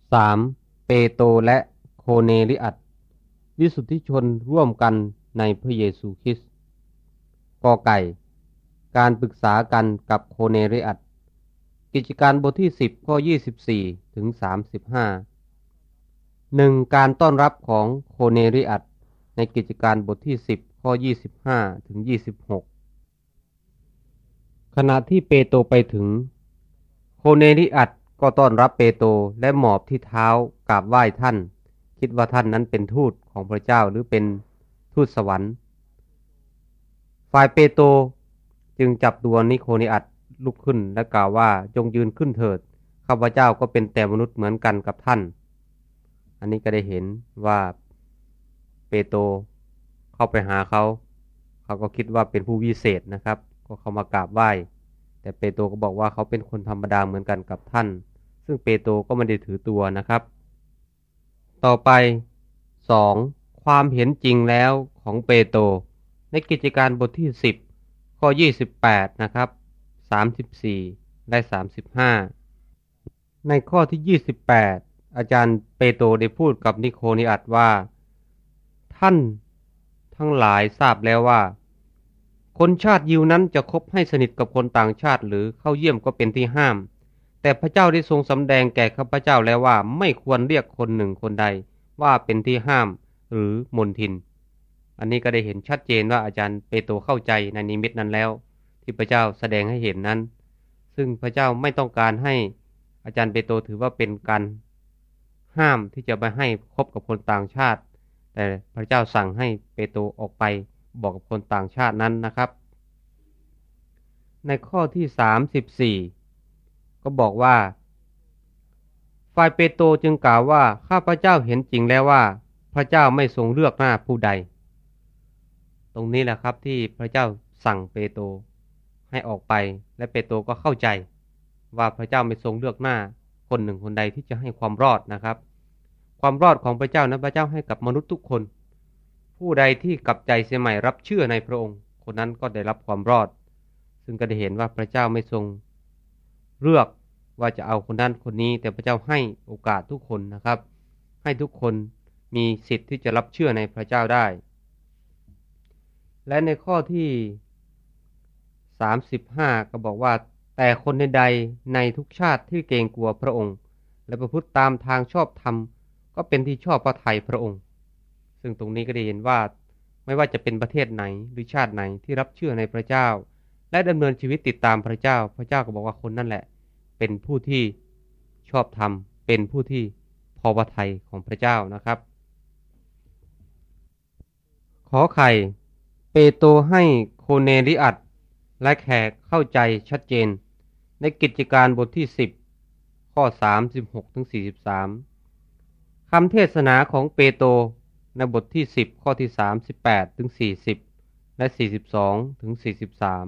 3. เปโตรและโคเนลิอัสวิสุทธิชนร่วมกันในพระเยซูคริสต์กอไก่การปรึกษากันกับโคเนลิอัสกิจการบทที่10ข้อ24ถึง35 1. การต้อนรับของโคเนลิอัสในกิจการบทที่10ข้อ25ถึง26ขณะที่เปโตรไปถึงโคเนลิอัสก็ต้อนรับเปโตรและหมอบที่เท้ากราบไหว้ท่านคิดว่าท่านนั้นเป็นทูตของพระเจ้าหรือเป็นทูตสวรรค์ฝ่ายเปโตรจึงจับตัวนิโคเนอัสลุกขึ้นและกล่าวว่าจงยืนขึ้นเถิดข้าพเจ้าก็เป็นแต่มนุษย์เหมือนกันกับท่านอันนี้ก็ได้เห็นว่าเปโตรเข้าไปหาเขาก็คิดว่าเป็นผู้วิเศษนะครับก็เข้ามากราบไหว้แต่เปโตรก็บอกว่าเขาเป็นคนธรรมดาเหมือนกันกับท่านซึ่งเปโตรก็ไม่ได้ถือตัวนะครับต่อไป 2. ความเห็นจริงแล้วของเปโตรในกิจการบทที่10ข้อ28นะครับ34และ35ในข้อที่28อาจารย์เปโตรได้พูดกับนิโคเนอัสว่าท่านทั้งหลายทราบแล้วว่าคนชาติยิวนั้นจะคบให้สนิทกับคนต่างชาติหรือเข้าเยี่ยมก็เป็นที่ห้ามแต่พระเจ้าได้ทรงสำแดงแก่ข้าพเจ้าแล้วว่าไม่ควรเรียกคนหนึ่งคนใดว่าเป็นที่ห้ามหรือมนทินอันนี้ก็ได้เห็นชัดเจนว่าอาจารย์เปโตรเข้าใจในนิมิตนั้นแล้วที่พระเจ้าแสดงให้เห็นนั้นซึ่งพระเจ้าไม่ต้องการให้อาจารย์เปโตรถือว่าเป็นการห้ามที่จะไปให้คบกับคนต่างชาติแต่พระเจ้าสั่งให้เปโตรออกไปบอกกับคนต่างชาตินั้นนะครับในข้อที่34ก็บอกว่าฝ่ายเปโตรจึงกล่าวว่าข้าพเจ้าเห็นจริงแล้วว่าพระเจ้าไม่ทรงเลือกหน้าผู้ใดตรงนี้แหละครับที่พระเจ้าสั่งเปโตรให้ออกไปและเปโตรก็เข้าใจว่าพระเจ้าไม่ทรงเลือกหน้าคนหนึ่งคนใดที่จะให้ความรอดนะครับความรอดของพระเจ้านั้นพระเจ้าให้กับมนุษย์ทุกคนผู้ใดที่กลับใจเสียใหม่รับเชื่อในพระองค์คนนั้นก็ได้รับความรอดซึ่งก็ได้เห็นว่าพระเจ้าไม่ทรงเลือกว่าจะเอาคนนั้นคนนี้แต่พระเจ้าให้โอกาสทุกคนนะครับให้ทุกคนมีสิทธิ์ที่จะรับเชื่อในพระเจ้าได้และในข้อที่35ก็บอกว่าแต่คนใดในทุกชาติที่เกรงกลัวพระองค์และประพฤติตามทางชอบธรรมก็เป็นที่ชอบพระทัยพระองค์ซึ่งตรงนี้ก็ได้เห็นว่าไม่ว่าจะเป็นประเทศไหนหรือชาติไหนที่รับเชื่อในพระเจ้าและดำเนินชีวิตติดตามพระเจ้าพระเจ้าก็บอกว่าคนนั่นแหละเป็นผู้ที่ชอบธรรมเป็นผู้ที่พอพระทัยของพระเจ้านะครับขอไข่เปโตรให้โคเนลิอัสและแขกเข้าใจชัดเจนในกิจการบทที่10ข้อ36ถึง43คำเทศนาของเปโตรในบทที่10ข้อที่38ถึง40และ42ถึง43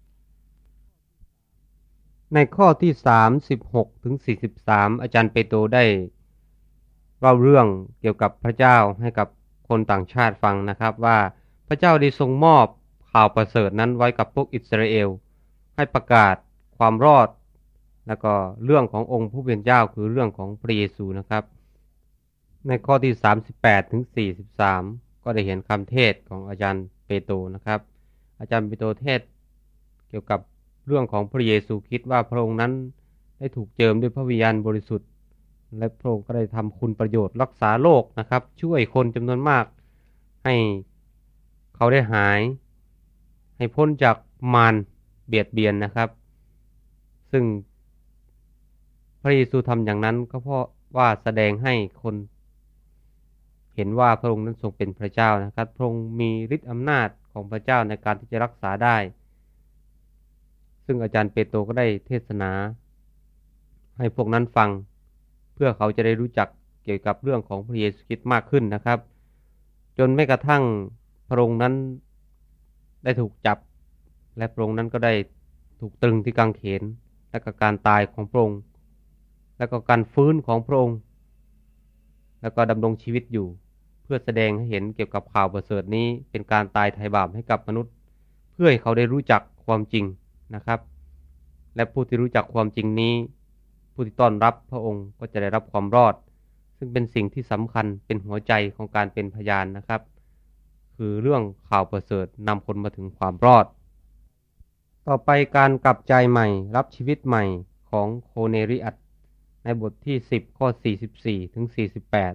ในข้อที่36ถึง43อาจารย์เปโตรได้เล่าเรื่องเกี่ยวกับพระเจ้าให้กับคนต่างชาติฟังนะครับว่าพระเจ้าได้ทรงมอบข่าวประเสริฐนั้นไว้กับพวกอิสราเอลให้ประกาศความรอดแล้วก็เรื่องขององค์ผู้เป็นเจ้าคือเรื่องของพระเยซูนะครับในข้อที่38ถึง43ก็ได้เห็นคำเทศของอาจารย์เปโตรนะครับอาจารย์เปโตรเทศเกี่ยวกับเรื่องของพระเยซูคริสต์ว่าพระองค์นั้นได้ถูกเจิมด้วยพระวิญญาณบริสุทธิ์และพระองค์ก็ได้ทำคุณประโยชน์รักษาโลกนะครับช่วยคนจำนวนมากให้เขาได้หายให้พ้นจากมารเบียดเบียนนะครับซึ่งพระเยซูทำอย่างนั้นก็เพราะว่าแสดงให้คนเห็นว่าพระองค์นั้นทรงเป็นพระเจ้านะครับพระองค์มีฤทธิ์อำนาจของพระเจ้าในการที่จะรักษาได้ซึ่งอาจารย์เปโตรก็ได้เทศนาให้พวกนั้นฟังเพื่อเขาจะได้รู้จักเกี่ยวกับเรื่องของพระเยซูคริสต์มากขึ้นนะครับจนแม้กระทั่งพระองค์นั้นได้ถูกจับและพระองค์นั้นก็ได้ถูกตรึงที่กางเขนและก็การตายของพระองค์และก็การฟื้นของพระองค์แล้วก็ดำรงชีวิตอยู่เพื่อแสดงให้เห็นเกี่ยวกับข่าวประเสริฐนี้เป็นการตายไถ่บาปให้กับมนุษย์เพื่อให้เขาได้รู้จักความจริงนะครับและผู้ที่รู้จักความจริงนี้ผู้ที่ต้อนรับพระองค์ก็จะได้รับความรอดซึ่งเป็นสิ่งที่สำคัญเป็นหัวใจของการเป็นพยานนะครับคือเรื่องข่าวประเสริฐนำคนมาถึงความรอดต่อไปการกลับใจใหม่รับชีวิตใหม่ของโคเนริอัสในบทที่10ข้อ44ถึง48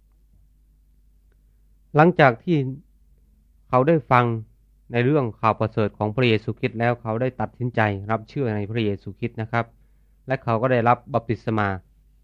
หลังจากที่เขาได้ฟังในเรื่องข่าวประเสริฐของพระเยซูคริสต์แล้วเขาได้ตัดสินใจรับเชื่อในพระเยซูคริสต์นะครับและเขาก็ได้รับบัพติศมา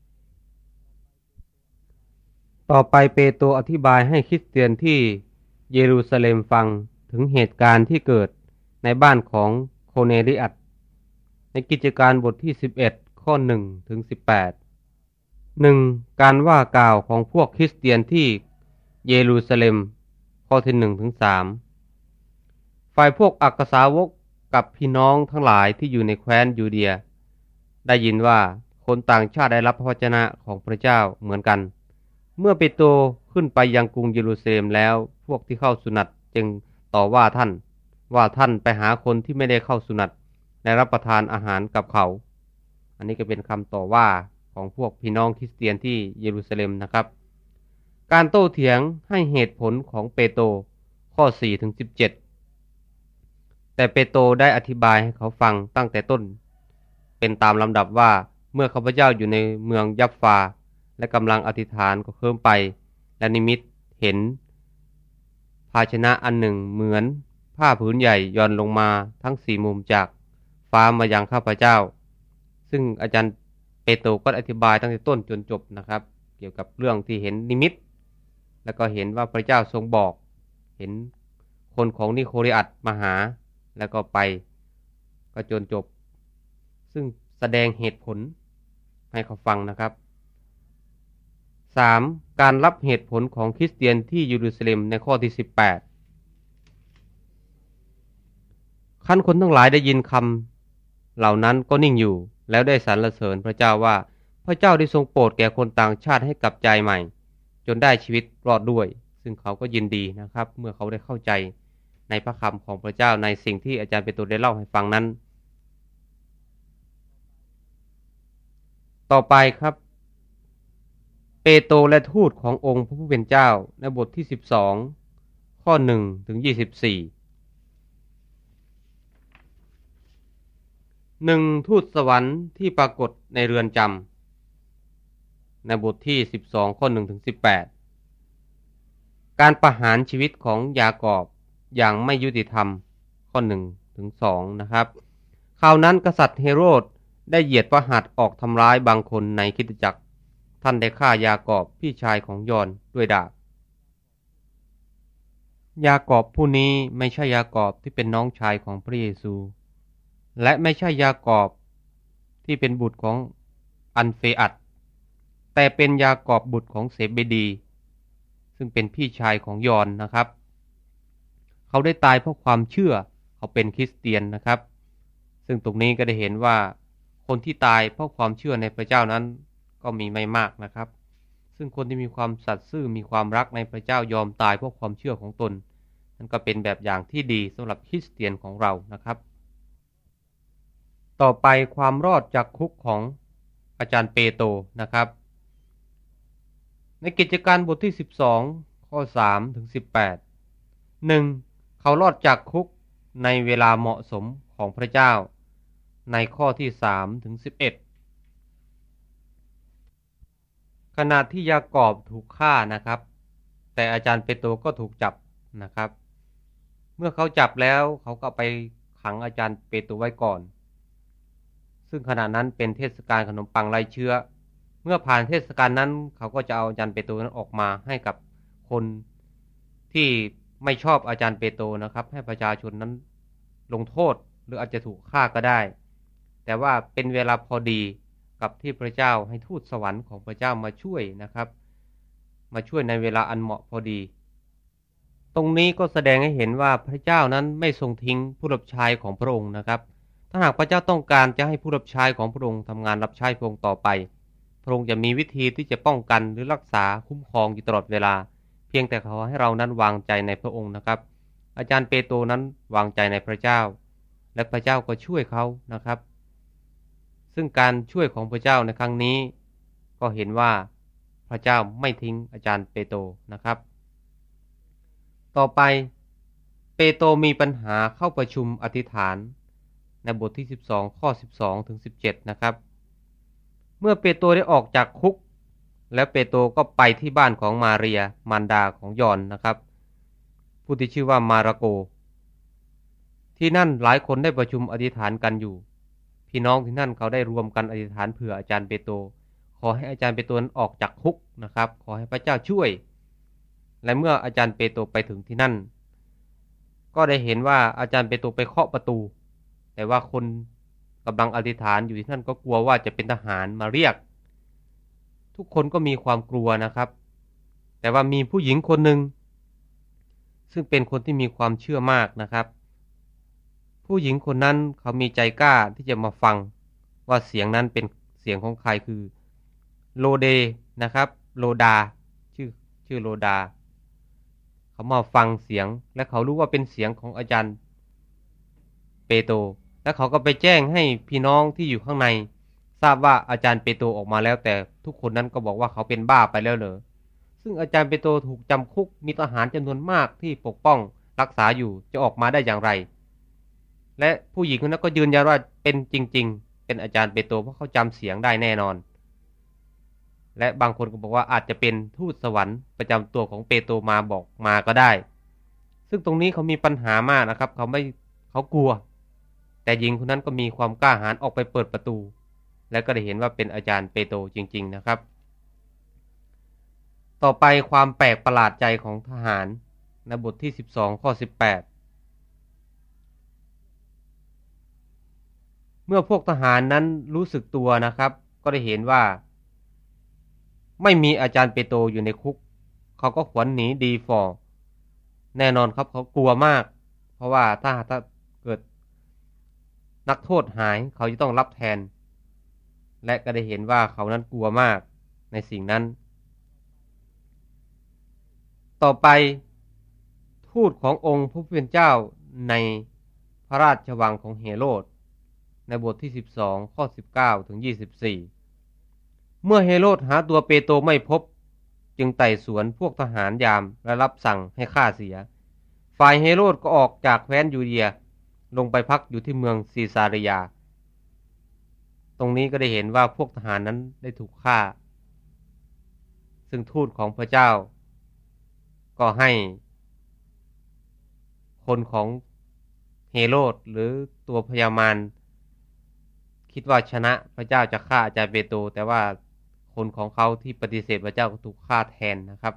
ต่อไปเปโตรอธิบายให้คริสเตียนที่เยรูซาเล็มฟังถึงเหตุการณ์ที่เกิดในบ้านของโคเนริอัสในกิจการบทที่11ข้อ1ถึง18 1. การว่ากล่าวของพวกคริสเตียนที่เยรูซาเล็มข้อที่1ถึง3ฝ่ายพวกอักษาวกกับพี่น้องทั้งหลายที่อยู่ในแคว้นยูเดียได้ยินว่าคนต่างชาติได้รับพระวจนะของพระเจ้าเหมือนกันเมื่อเปโตรขึ้นไปยังกรุงเยรูซาเล็มแล้วพวกที่เข้าสุนัตจึงต่อว่าท่านไปหาคนที่ไม่ได้เข้าสุนัตและรับประทานอาหารกับเขาอันนี้ก็เป็นคำต่อว่าของพวกพี่น้องคริสเตียนที่เยรูซาเล็มนะครับการโต้เถียงให้เหตุผลของเปโตรข้อ4ถึง17แต่เปโตรได้อธิบายให้เขาฟังตั้งแต่ต้นเป็นตามลำดับว่าเมื่อข้าพเจ้าอยู่ในเมืองยัฟฟาและกำลังอธิษฐานก็เคลิ้มไปและนิมิตเห็นภาชนะอันหนึ่งเหมือนผ้าผืนใหญ่ย่อนลงมาทั้ง4มุมจากฟ้ามายังข้าพเจ้าซึ่งอาจารย์เปโตรก็อธิบายตั้งแต่ต้นจนจบนะครับเกี่ยวกับเรื่องที่เห็นนิมิตแล้วก็เห็นว่าพระเจ้าทรงบอกเห็นคนของนิโคลัสมาหาแล้วก็ไปก็จนจบซึ่งแสดงเหตุผลให้เขาฟังนะครับ 3. การรับเหตุผลของคริสเตียนที่เยรูซาเล็มในข้อที่18ขั้นคนทั้งหลายได้ยินคำเหล่านั้นก็นิ่งอยู่แล้วได้สรรเสริญพระเจ้าว่าพระเจ้าได้ทรงโปรดแก่คนต่างชาติให้กลับใจใหม่จนได้ชีวิตรอดด้วยซึ่งเขาก็ยินดีนะครับเมื่อเขาได้เข้าใจในพระคำของพระเจ้าในสิ่งที่อาจารย์เปโตรได้เล่าให้ฟังนั้นต่อไปครับเปโตรและทูตขององค์พระผู้เป็นเจ้าในบทที่12ข้อ1ถึง24 1. ทูตสวรรค์ที่ปรากฏในเรือนจำในบทที่12ข้อ1ถึง18การประหารชีวิตของยากอบอย่างไม่ยุติธรรมข้อ1ถึง2นะครับคราวนั้นกษัตริย์เฮโรดได้เหยียดพระหัตถ์ออกทำร้ายบางคนในคริสตจักรท่านได้ฆ่ายากอบพี่ชายของยอนด้วยดาบยากอบผู้นี้ไม่ใช่ยากอบที่เป็นน้องชายของพระเยซูและไม่ใช่ยากอบที่เป็นบุตรของอันเฟอัสแต่เป็นยากอบบุตรของเซเบดีซึ่งเป็นพี่ชายของยอนนะครับเขาได้ตายเพราะความเชื่อเขาเป็นคริสเตียนนะครับซึ่งตรงนี้ก็ได้เห็นว่าคนที่ตายเพราะความเชื่อในพระเจ้านั้นก็มีไม่มากนะครับซึ่งคนที่มีความสัตย์ซื่อมีความรักในพระเจ้ายอมตายเพราะความเชื่อของตนนั่นก็เป็นแบบอย่างที่ดีสำหรับคริสเตียนของเรานะครับต่อไปความรอดจากคุกของอาจารย์เปโตรนะครับในกิจการบทที่12ข้อ3ถึง18 1. เขารอดจากคุกในเวลาเหมาะสมของพระเจ้าในข้อที่3ถึง11ขณะที่ยากอบถูกฆ่านะครับแต่อาจารย์เปโตรก็ถูกจับนะครับเมื่อเขาจับแล้วเขาก็ไปขังอาจารย์เปโตรไว้ก่อนซึ่งขณะนั้นเป็นเทศกาลขนมปังไร้เชื้อเมื่อผ่านเทศกาลนั้นเขาก็จะเอาอาจารย์เปโตรนั้นออกมาให้กับคนที่ไม่ชอบอาจารย์เปโตรนะครับให้ประชาชนนั้นลงโทษหรืออาจจะถูกฆ่าก็ได้แต่ว่าเป็นเวลาพอดีกับที่พระเจ้าให้ทูตสวรรค์ของพระเจ้ามาช่วยนะครับมาช่วยในเวลาอันเหมาะพอดีตรงนี้ก็แสดงให้เห็นว่าพระเจ้านั้นไม่ทรงทิ้งผู้รับใช้ของพระองค์นะครับถ้าหากพระเจ้าต้องการจะให้ผู้รับใช้ของพระองค์ทำงานรับใช้พระองค์ต่อไปพระองค์จะมีวิธีที่จะป้องกันหรือรักษาคุ้มครองอยู่ตลอดเวลาเพียงแต่ขอให้เรานั้นวางใจในพระองค์นะครับอาจารย์เปโตรนั้นวางใจในพระเจ้าและพระเจ้าก็ช่วยเขานะครับซึ่งการช่วยของพระเจ้าในครั้งนี้ก็เห็นว่าพระเจ้าไม่ทิ้งอาจารย์เปโตรนะครับต่อไปเปโตรมีปัญหาเข้าประชุมอธิษฐานในบทที่12ข้อ12ถึง17นะครับเมื่อเปโตรได้ออกจากคุกแล้วเปโตรก็ไปที่บ้านของมาเรียมารดาของยอห์นนะครับผู้ที่ชื่อว่ามาระโกที่นั่นหลายคนได้ประชุมอธิษฐานกันอยู่พี่น้องที่นั่นเขาได้รวมกันอธิษฐานเผื่ออาจารย์เปโตรขอให้อาจารย์เปโตรออกจากคุกนะครับขอให้พระเจ้าช่วยและเมื่ออาจารย์เปโตรไปถึงที่นั่นก็ได้เห็นว่าอาจารย์เปโตรไปเคาะประตูแต่ว่าคนกำลังอธิษฐานอยู่ที่นั่นก็กลัวว่าจะเป็นทหารมาเรียกทุกคนก็มีความกลัวนะครับแต่ว่ามีผู้หญิงคนหนึ่งซึ่งเป็นคนที่มีความเชื่อมากนะครับผู้หญิงคนนั้นเขามีใจกล้าที่จะมาฟังว่าเสียงนั้นเป็นเสียงของใครคือโลเดนะครับโลดาชื่อโลดาเขามาฟังเสียงและเขารู้ว่าเป็นเสียงของอาจารย์เปโตรและเขาก็ไปแจ้งให้พี่น้องที่อยู่ข้างในทราบว่าอาจารย์เปโตรออกมาแล้วแต่ทุกคนนั้นก็บอกว่าเขาเป็นบ้าไปแล้วเหรอซึ่งอาจารย์เปโตรถูกจำคุกมีทหารจำนวนมากที่ปกป้องรักษาอยู่จะออกมาได้อย่างไรและผู้หญิงคนนั้นก็ยืนยันว่าเป็นจริงๆเป็นอาจารย์เปโตรเพราะเขาจำเสียงได้แน่นอนและบางคนก็บอกว่าอาจจะเป็นทูตสวรรค์ประจำตัวของเปโตรมาบอกมาก็ได้ซึ่งตรงนี้เขามีปัญหามากนะครับเขากลัวแต่หญิงคนนั้นก็มีความกล้าหาญออกไปเปิดประตูและก็ได้เห็นว่าเป็นอาจารย์เปโตรจริงๆนะครับต่อไปความแปลกประหลาดใจของทหารในบทที่12ข้อ18เมื่อพวกทหารนั้นรู้สึกตัวนะครับก็ได้เห็นว่าไม่มีอาจารย์เปโตรอยู่ในคุกเขาก็ขวัญหนีดีฟอร์แน่นอนครับเขากลัวมากเพราะว่าถ้าเกิดนักโทษหายเขาจะต้องรับแทนและก็ได้เห็นว่าเขานั้นกลัวมากในสิ่งนั้นต่อไปทูตขององค์พระผู้เป็นเจ้าในพระราชวังของเฮโรดในบทที่12ข้อ19ถึง24เมื่อเฮโรดหาตัวเปโตรไม่พบจึงไต่สวนพวกทหารยามและรับสั่งให้ฆ่าเสียฝ่ายเฮโรดก็ออกจากแคว้นยูเดียลงไปพักอยู่ที่เมืองซีซาริยาตรงนี้ก็ได้เห็นว่าพวกทหารนั้นได้ถูกฆ่าซึ่งทูตของพระเจ้าก็ให้คนของเฮโรดหรือตัวพญามารคิดว่าชนะพระเจ้าจะฆ่าอาจารย์เปโตรแต่ว่าคนของเขาที่ปฏิเสธพระเจ้าก็ถูกฆ่าแทนนะครับ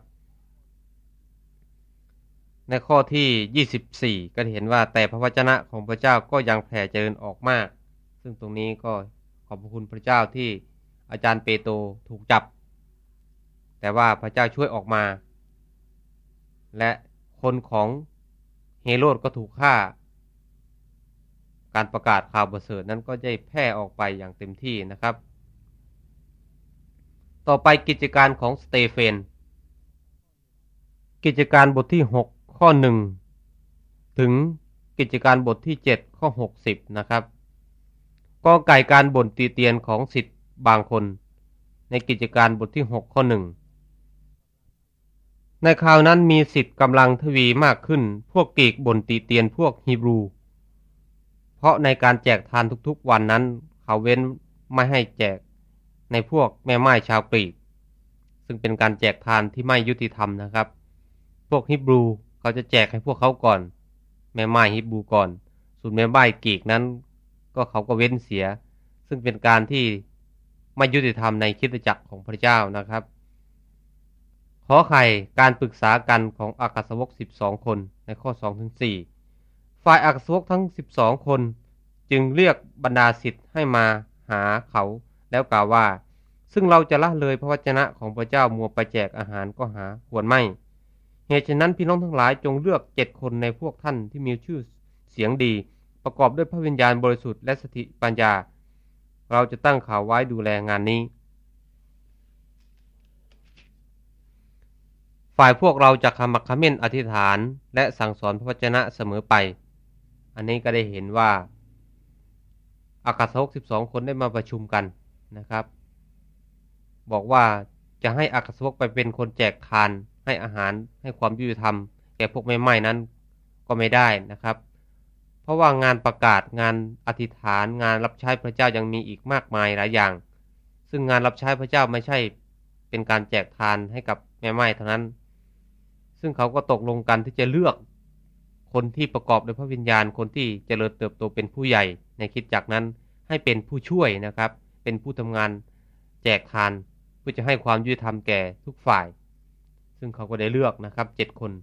ในข้อที่24ก็เห็นว่าแต่พระวจนะของพระเจ้าก็ยังแผ่เจริญออกมากซึ่งตรงนี้ก็ขอบพระคุณพระเจ้าที่อาจารย์เปโตรถูกจับแต่ว่าพระเจ้าช่วยออกมาและคนของเฮโรดก็ถูกฆ่าการประกาศข่าวประเสริฐนั้นก็ได้แพร่ออกไปอย่างเต็มที่นะครับต่อไปกิจการของสเตเฟนกิจการบทที่6ข้อ1ถึงกิจการบทที่7ข้อ60นะครับก็ไก่การบ่นตีเตียนของศิษย์บางคนในกิจการบทที่6ข้อ1ในคราวนั้นมีศิษย์กำลังทวีมากขึ้นพวกกรีกบ่นตีเตียนพวกฮีบรูเพราะในการแจกทานทุกๆวันนั้นเขาเว้นไม่ให้แจกในพวกแม่ไม้ชาวกรีกซึ่งเป็นการแจกทานที่ไม่ยุติธรรมนะครับพวกฮีบรูเขาจะแจกให้พวกเขาก่อนแม่ไม้ฮีบรูก่อนส่วนแม่ไม้กรีกนั้นก็เขาก็เว้นเสียซึ่งเป็นการที่ไม่ยุติธรรมในคริสตจักรของพระเจ้านะครับขอไข่การปรึกษากันของอัครสาวก12คนในข้อ2ถึง4ฝ่ายอัครสาวกทั้ง12คนจึงเรียกบรรดาศิษย์ให้มาหาเขาแล้วกล่าวว่าซึ่งเราจะละเลยพระวจนะของพระเจ้ามัวไปแจกอาหารก็หาควรไม่เหตุฉะนั้นพี่น้องทั้งหลายจงเลือก7คนในพวกท่านที่มีชื่อเสียงดีประกอบด้วยพระวิญญาณบริสุทธิ์และสติปัญญาเราจะตั้งเขาไว้ดูแลงานนี้ฝ่ายพวกเราจะขมักเขม้นอธิษฐานและสั่งสอนพระวจนะเสมอไปอันนี้ก็ได้เห็นว่าอัครสาวก12คนได้มาประชุมกันนะครับบอกว่าจะให้อัครสาวกไปเป็นคนแจกทานให้อาหารให้ความยุติธรรมแก่พวกแม่ไม้นั้นก็ไม่ได้นะครับเพราะว่างานประกาศงานอธิษฐานงานรับใช้พระเจ้ายังมีอีกมากมายหลายอย่างซึ่งงานรับใช้พระเจ้าไม่ใช่เป็นการแจกทานให้กับแม่ไม้เท่านั้นซึ่งเขาก็ตกลงกันที่จะเลือกคนที่ประกอบด้วยพระวิญญาณคนที่เจริญเติบโตเป็นผู้ใหญ่ในคริสตจักรนั้นให้เป็นผู้ช่วยนะครับเป็นผู้ทำงานแจกทานเพื่อจะให้ความยุติธรรมแก่ทุกฝ่ายซึ่งเขาก็ได้เลือกนะครับ7 คน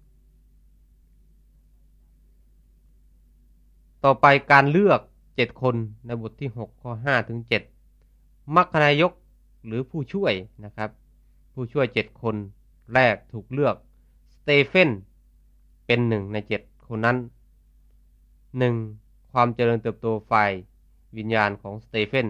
ต่อไปการเลือก7 คนในบทที่6ข้อ5ถึง7มัคคณายกหรือผู้ช่วยนะครับผู้ช่วย7 คนแรกถูกเลือกสเตเฟนเป็น1ใน7 คนนั้น1ความเจริญเติบโตฝ่ายวิญญาณของสเตเฟน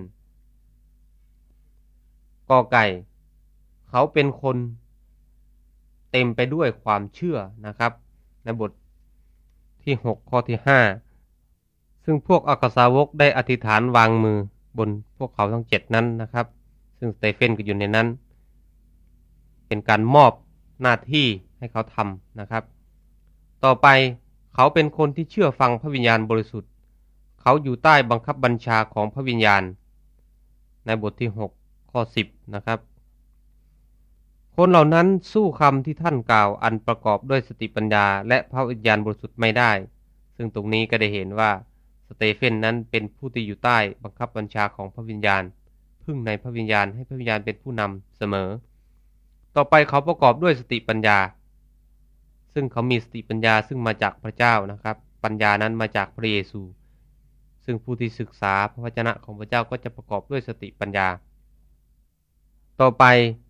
กอไก่เขาเป็นคนเต็มไปด้วยความเชื่อนะครับในบทที่6ข้อที่5ซึ่งพวกอัครสาวกได้อธิษฐานวางมือบนพวกเขาทั้ง7นั้นนะครับซึ่งสเตเฟนก็อยู่ในนั้นเป็นการมอบหน้าที่ให้เขาทำนะครับต่อไปเขาเป็นคนที่เชื่อฟังพระวิญญาณบริสุทธิ์เขาอยู่ใต้บังคับบัญชาของพระวิญญาณในบทที่6ข้อ10นะครับคนเหล่านั้นสู้คำที่ท่านกล่าวอันประกอบด้วยสติปัญญาและพระวิญญาณบริสุทธิ์ไม่ได้ซึ่งตรงนี้ก็ได้เห็นว่าสเตเฟนนั้นเป็นผู้ที่อยู่ใต้บังคับบัญชาของพระวิญญาณพึ่งในพระวิญญาณให้พระวิญญาณเป็นผู้นำเสมอต่อไปเขาประกอบด้วยสติปัญญาซึ่งเขามีสติปัญญาซึ่งมาจากพระเจ้านะครับปัญญานั้นมาจากพระเยซูซึ่งผู้ที่ศึกษาพระวจนะของพระเจ้าก็จะประกอบด้วยสติปัญญาต่อไป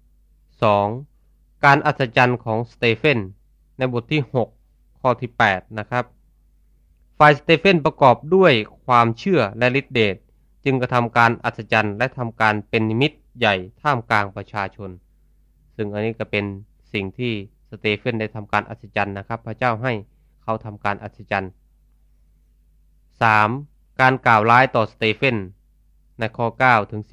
2การอัศจรรย์ของสเตเฟนในบทที่6ข้อที่8นะครับฝ่ายสเตเฟนประกอบด้วยความเชื่อและฤทธิเดชจึงกระทำการอัศจรรย์และทำการเป็นนิมิตใหญ่ท่ามกลางประชาชนซึ่งอันนี้ก็เป็นสิ่งที่สเตเฟนได้ทำการอัศจรรย์นะครับพระเจ้าให้เขาทำการอัศจรรย์3การกล่าวร้ายต่อสเตเฟนในข้อ9ถึง14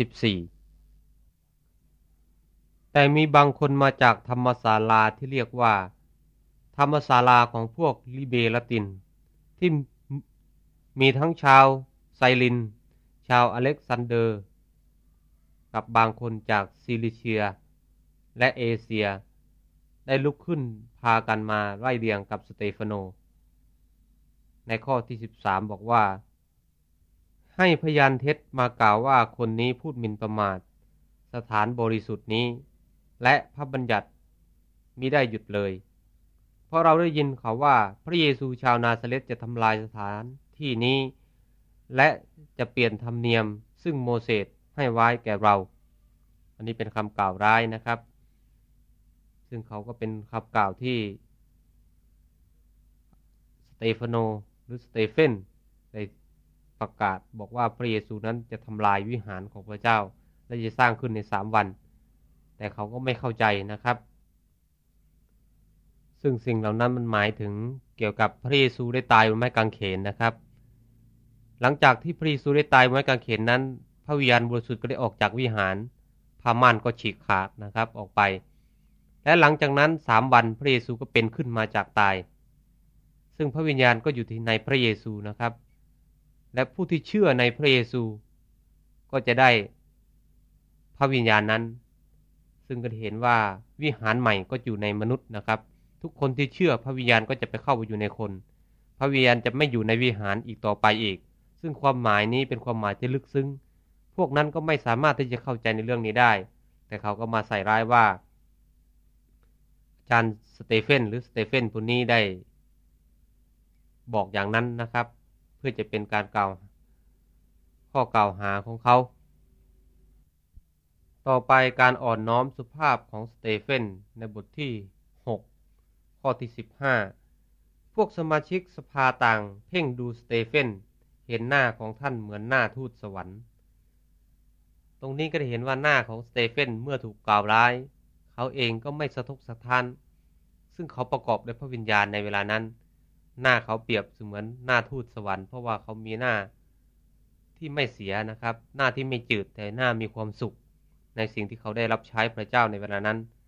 แต่มีบางคนมาจากธรรมศาลาที่เรียกว่าธรรมศาลาของพวกลิเบลตินที่มีทั้งชาวไซลินชาวอเล็กซานเดอร์กับบางคนจากซิลิเชียและเอเชียได้ลุกขึ้นพากันมาไล่เรียงกับสเตฟานโนในข้อที่13บอกว่าให้พยานเท็จมากล่าวว่าคนนี้พูดหมิ่นประมาทสถานบริสุทธิ์นี้และพระบัญญัติมิได้หยุดเลยเพราะเราได้ยินเขาว่าพระเยซูชาวนาซาเรตจะทำลายสถานที่นี้และจะเปลี่ยนธรรมเนียมซึ่งโมเสสให้ไว้แก่เราอันนี้เป็นคำกล่าวร้ายนะครับซึ่งเขาก็เป็นคำกล่าวที่สเตฟานโนหรือสเตเฟนได้ประกาศบอกว่าพระเยซูนั้นจะทำลายวิหารของพระเจ้าและจะสร้างขึ้นใน3 วันแต่เขาก็ไม่เข้าใจนะครับซึ่งสิ่งเหล่านั้นมันหมายถึงเกี่ยวกับพระเยซูได้ตายบนไม้กางเขนนะครับหลังจากที่พระเยซูได้ตายบนไม้กางเขนนั้นพระวิญญาณบริสุทธิ์ก็ได้ออกจากวิหารผ้าม่านก็ฉีกขาดนะครับออกไปและหลังจากนั้น3 วันพระเยซูก็เป็นขึ้นมาจากตายซึ่งพระวิญญาณก็อยู่ที่ในพระเยซูนะครับและผู้ที่เชื่อในพระเยซูก็จะได้พระวิญญาณนั้นซึ่งก็เห็นว่าวิหารใหม่ก็อยู่ในมนุษย์นะครับทุกคนที่เชื่อพระวิญญาณก็จะไปเข้าไปอยู่ในคนพระวิญญาณจะไม่อยู่ในวิหารอีกต่อไปอีกซึ่งความหมายนี้เป็นความหมายที่ลึกซึ้งพวกนั้นก็ไม่สามารถที่จะเข้าใจในเรื่องนี้ได้แต่เขาก็มาใส่ร้ายว่าอาจารย์สเตเฟนหรือสเตเฟนผู้นี้ได้บอกอย่างนั้นนะครับเพื่อจะเป็นการข้อกล่าวหาของเขาต่อไปการอ่อนน้อมสุภาพของสเตเฟนในบทที่6ข้อที่15พวกสมาชิกสภาต่างเพ่งดูสเตเฟนเห็นหน้าของท่านเหมือนหน้าทูตสวรรค์ตรงนี้ก็ได้เห็นว่าหน้าของสเตเฟนเมื่อถูกกล่าวร้ายเขาเองก็ไม่สะทกสะท้านซึ่งเขาประกอบด้วยพระวิญญาณในเวลานั้นหน้าเขาเปรียบเสมือนหน้าทูตสวรรค์เพราะว่าเขามีหน้าที่ไม่เสียนะครับหน้าที่ไม่จืดแต่หน้ามีความสุขในสิ่งที่เขาได้รับใช้พระเจ้าในเวลานั้น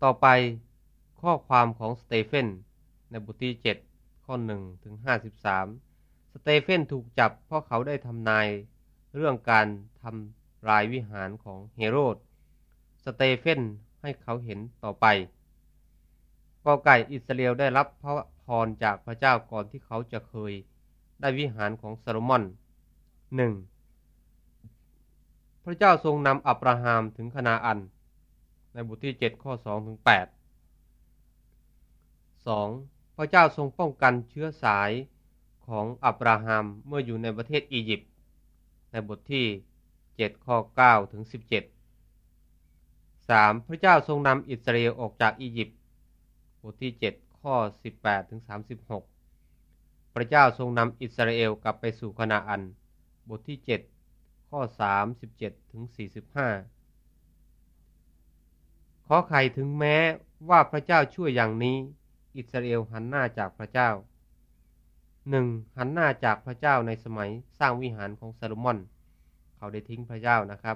ต่อไปข้อความของสเตเฟนในบทที่7ข้อ1ถึง53สเตเฟนถูกจับเพราะเขาได้ทำนายเรื่องการทำลายวิหารของเฮโรดสเตเฟนให้เขาเห็นต่อไปกอไก่อิสราเอลได้รับพระพรจากพระเจ้าก่อนที่เขาจะเคยได้วิหารของโซโลมอน 1. พระเจ้าทรงนำอับราฮัมถึงคานาอันในบทที่7ข้อ2ถึง8 2. พระเจ้าทรงป้องกันเชื้อสายของอับราฮัมเมื่ออยู่ในประเทศอียิปต์ในบทที่7ข้อ9ถึง17 3. พระเจ้าทรงนำอิสราเอลออกจากอียิปต์บทที่7ข้อ18ถึง36พระเจ้าทรงนำอิสราเอลกลับไปสู่คานาอันบทที่7ข้อ37ถึง45ขอไข่ถึงแม้ว่าพระเจ้าช่วยอย่างนี้อิสราเอลหันหน้าจากพระเจ้า 1. หันหน้าจากพระเจ้าในสมัยสร้างวิหารของโซโลมอนเขาได้ทิ้งพระเจ้านะครับ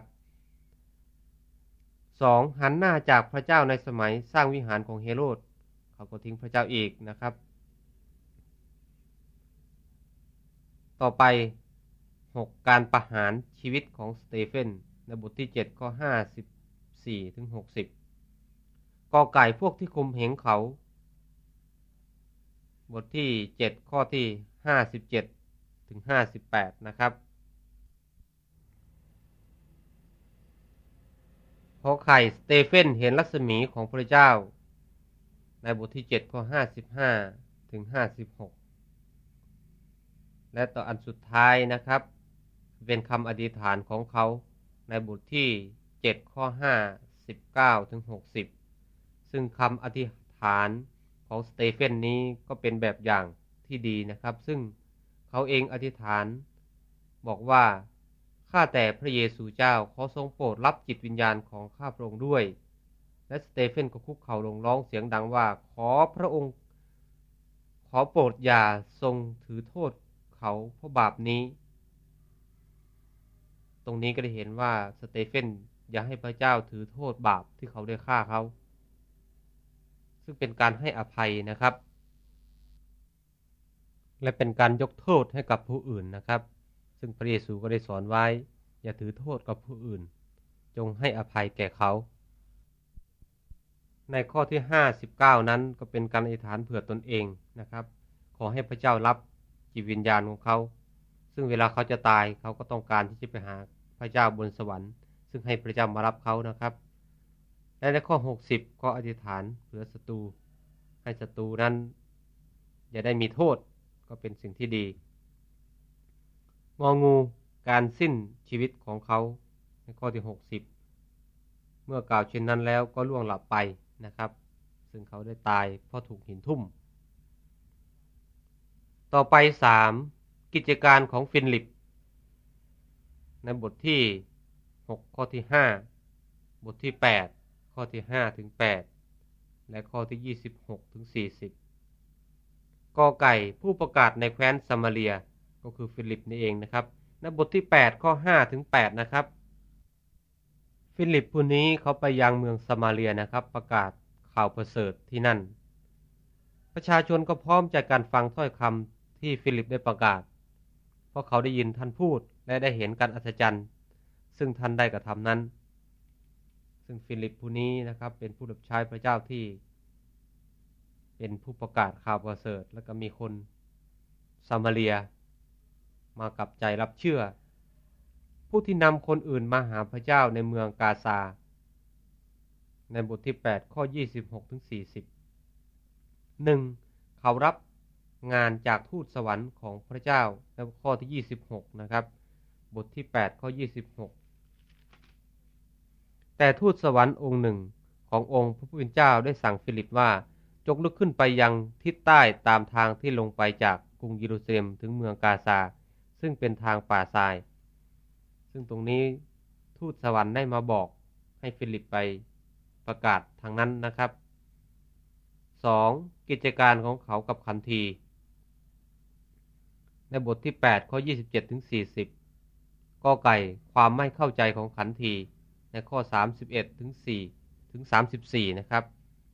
2. หันหน้าจากพระเจ้าในสมัยสร้างวิหารของเฮโรดเขาก็ทิ้งพระเจ้าอีกนะครับต่อไป 6. การประหารชีวิตของสเตเฟนในบทที่7ข้อ54ถึง60กอไก่พวกที่คุมเหงเขาบทที่7ข้อที่57ถึง58นะครับขอไข่สเตเฟนเห็นรัศมีของพระเจ้าในบทที่7ข้อ55ถึง56และต่ออันสุดท้ายนะครับเป็นคำอธิษฐานของเขาในบทที่7ข้อ59ถึง60ซึ่งคำอธิษฐานของสเตเฟนนี้ก็เป็นแบบอย่างที่ดีนะครับซึ่งเขาเองอธิษฐานบอกว่าข้าแต่พระเยซูเจ้าขอทรงโปรดรับจิตวิญญาณของข้าพระองค์ด้วยและสเตเฟนก็คุกเข่าลงร้องเสียงดังว่าขอพระองค์ขอโปรดอย่าทรงถือโทษเขาเพราะบาปนี้ตรงนี้ก็ได้เห็นว่าสเตเฟนอย่าให้พระเจ้าถือโทษบาปที่เขาได้ฆ่าเขาซึ่งเป็นการให้อภัยนะครับและเป็นการยกโทษให้กับผู้อื่นนะครับซึ่งพระเยซูก็ได้สอนไว้อย่าถือโทษกับผู้อื่นจงให้อภัยแก่เขาในข้อที่59นั้นก็เป็นการอธิษฐานเผื่อตนเองนะครับขอให้พระเจ้ารับจิตวิญญาณของเขาซึ่งเวลาเขาจะตายเขาก็ต้องการที่จะไปหาพระเจ้าบนสวรรค์ซึ่งให้พระเจ้ามารับเขานะครับและในข้อ60ก็อธิษฐานเผื่อศัตรูให้ศัตรูนั้นอย่าได้มีโทษก็เป็นสิ่งที่ดีงองูการสิ้นชีวิตของเขาในข้อที่60เมื่อกล่าวเช่นนั้นแล้วก็ล่วงหลับไปนะครับซึ่งเขาได้ตายเพราะถูกหินทุ่มต่อไป3กิจการของฟิลิปในบทที่6ข้อที่5บทที่8ข้อที่5ถึง8และข้อที่26ถึง40กอไก่ผู้ประกาศในแคว้นซามาเรียก็คือฟิลิปนี่เองนะครับในบทที่8ข้อ5ถึง8นะครับฟิลิปผู้นี้เขาไปยังเมืองซามาเรียนะครับประกาศข่าวประเสริฐที่นั่นประชาชนก็พร้อมใจกันฟังถ้อยคำที่ฟิลิปได้ประกาศเพราะเขาได้ยินท่านพูดและได้เห็นการอัศจรรย์ซึ่งท่านได้กระทำนั้นซึ่งฟิลิปผู้นี้นะครับเป็นผู้รับใช้พระเจ้าที่เป็นผู้ประกาศข่าวประเสริฐแล้วก็มีคนซามาเรียมากลับใจรับเชื่อผู้ที่นำคนอื่นมาหาพระเจ้าในเมืองกาซาในบทที่8ข้อ26ถึง40 1. เขารับงานจากทูตสวรรค์ของพระเจ้าในข้อที่26นะครับบทที่8ข้อ26แต่ทูตสวรรค์องค์หนึ่งขององค์พระผู้เป็นเจ้าได้สั่งฟิลิปว่าจงลุกขึ้นไปยังทิศใต้ตามทางที่ลงไปจากกรุงเยรูซาเล็มถึงเมืองกาซาซึ่งเป็นทางป่าทรายซึ่งตรงนี้ทูตสวรรค์ได้มาบอกให้ฟิลิปไปประกาศทางนั้นนะครับ 2. กิจการของเขากับขันทีในบทที่8ข้อ27ถึง40กอไก่ความไม่เข้าใจของขันทีในข้อ31ถึง4ถึง34นะครับ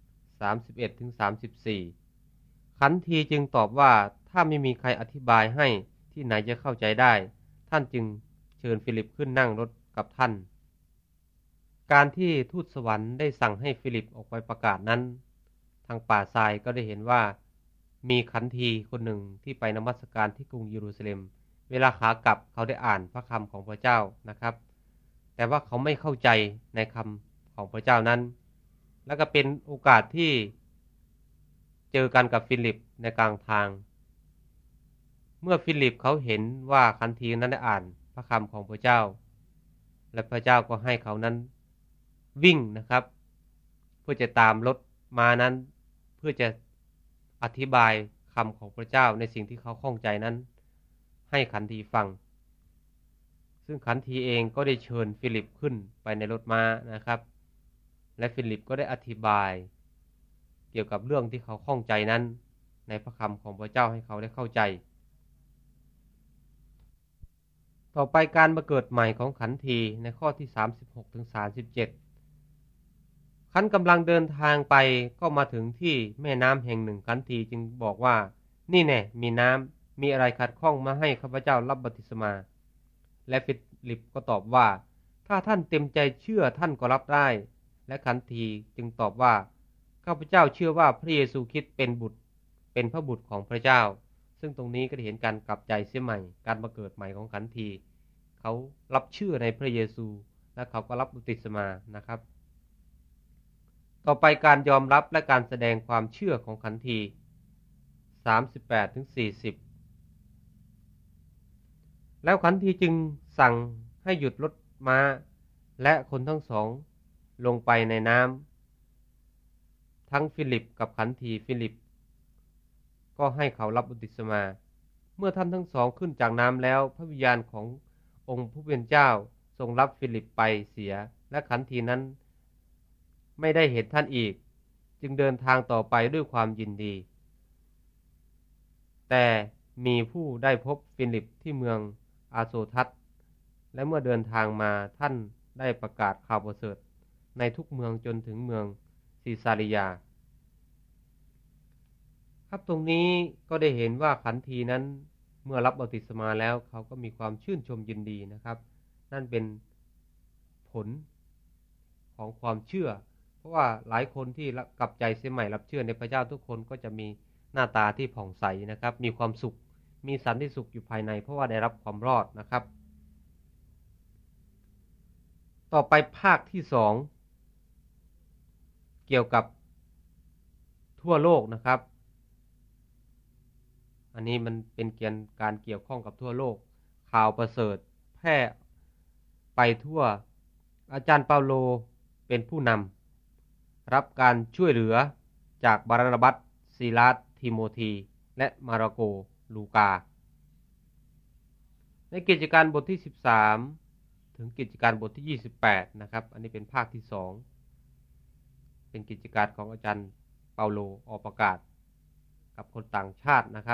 31-34ขันทีจึงตอบว่าถ้าไม่มีใครอธิบายให้ที่ไหนจะเข้าใจได้ท่านจึงเชิญฟิลิปขึ้นนั่งรถกับท่านการที่ทูตสวรรค์ได้สั่งให้ฟิลิปออกไปประกาศนั้นทางป่าทรายก็ได้เห็นว่ามีขันทีคนหนึ่งที่ไปนมัสการที่กรุงเยรูซาเล็มเวลาขากลับเขาได้อ่านพระคำของพระเจ้านะครับแต่ว่าเขาไม่เข้าใจในคำของพระเจ้านั้นแล้วก็เป็นโอกาสที่เจอกันกับฟิลิปในกลางทางเมื่อฟิลิปเขาเห็นว่าขันทีนั้นได้อ่านพระคำของพระเจ้าและพระเจ้าก็ให้เขานั้นวิ่งนะครับเพื่อจะตามรถม้านั้นเพื่อจะอธิบายคำของพระเจ้าในสิ่งที่เขาข้องใจนั้นให้ขันทีฟังซึ่งขันทีเองก็ได้เชิญฟิลิปขึ้นไปในรถม้านะครับและฟิลิปก็ได้อธิบายเกี่ยวกับเรื่องที่เขาข้องใจนั้นในพระคำของพระเจ้าให้เขาได้เข้าใจต่อไปการมาเกิดใหม่ของขันทีในข้อที่36-37ขันกำลังเดินทางไปก็มาถึงที่แม่น้ำแห่งหนึ่งขันทีจึงบอกว่านี่แน่มีน้ำมีอะไรขัดข้องมาให้ข้าพเจ้ารับบัพติศมาและฟิลิปก็ตอบว่าถ้าท่านเต็มใจเชื่อท่านก็รับได้และขันทีจึงตอบว่าข้าพเจ้าเชื่อว่าพระเยซูคริสต์เป็นพระบุตรของพระเจ้าซึ่งตรงนี้ก็ได้เห็นการกลับใจเสียใหม่การมาเกิดใหม่ของขันทีเขารับเชื่อในพระเยซูและเขาก็รับบัพติศมานะครับต่อไปการยอมรับและการแสดงความเชื่อของขันที38-40แล้วขันทีจึงสั่งให้หยุดรถม้าและคนทั้งสองลงไปในน้ำทั้งฟิลิปกับขันทีฟิลิปก็ให้เขารับบัพติศมาเมื่อท่านทั้งสองขึ้นจากน้ำแล้วพระวิญญาณขององค์ผู้เป็นเจ้าทรงรับฟิลิปไปเสียและขันทีนั้นไม่ได้เห็นท่านอีกจึงเดินทางต่อไปด้วยความยินดีแต่มีผู้ได้พบฟิลิปที่เมืองอาโซทัสและเมื่อเดินทางมาท่านได้ประกาศข่าวประเสริฐในทุกเมืองจนถึงเมืองซิซาริยาครับตรงนี้ก็ได้เห็นว่าขันทีนั้นเมื่อรับบัพติศมาแล้วเขาก็มีความชื่นชมยินดีนะครับนั่นเป็นผลของความเชื่อเพราะว่าหลายคนที่กลับใจเสียใหม่รับเชื่อในพระเจ้าทุกคนก็จะมีหน้าตาที่ผ่องใสนะครับมีความสุขมีสันติสุขอยู่ภายในเพราะว่าได้รับความรอดนะครับต่อไปภาคที่2เกี่ยวกับทั่วโลกนะครับอันนี้มันเป็นการเกี่ยวข้องกับทั่วโลกข่าวประเสริฐแพร่ไปทั่วอาจารย์เปาโลเป็นผู้นำรับการช่วยเหลือจากบารานาบัสซีลาสทิโมธีและมาระโกลูกาในกิจการบทที่13ถึงกิจการบทที่28นะครับอันนี้เป็นภาคที่2เป็นกิจการของอาจารย์เปาโลออกประกาศกับคนต่างชาตินะครับ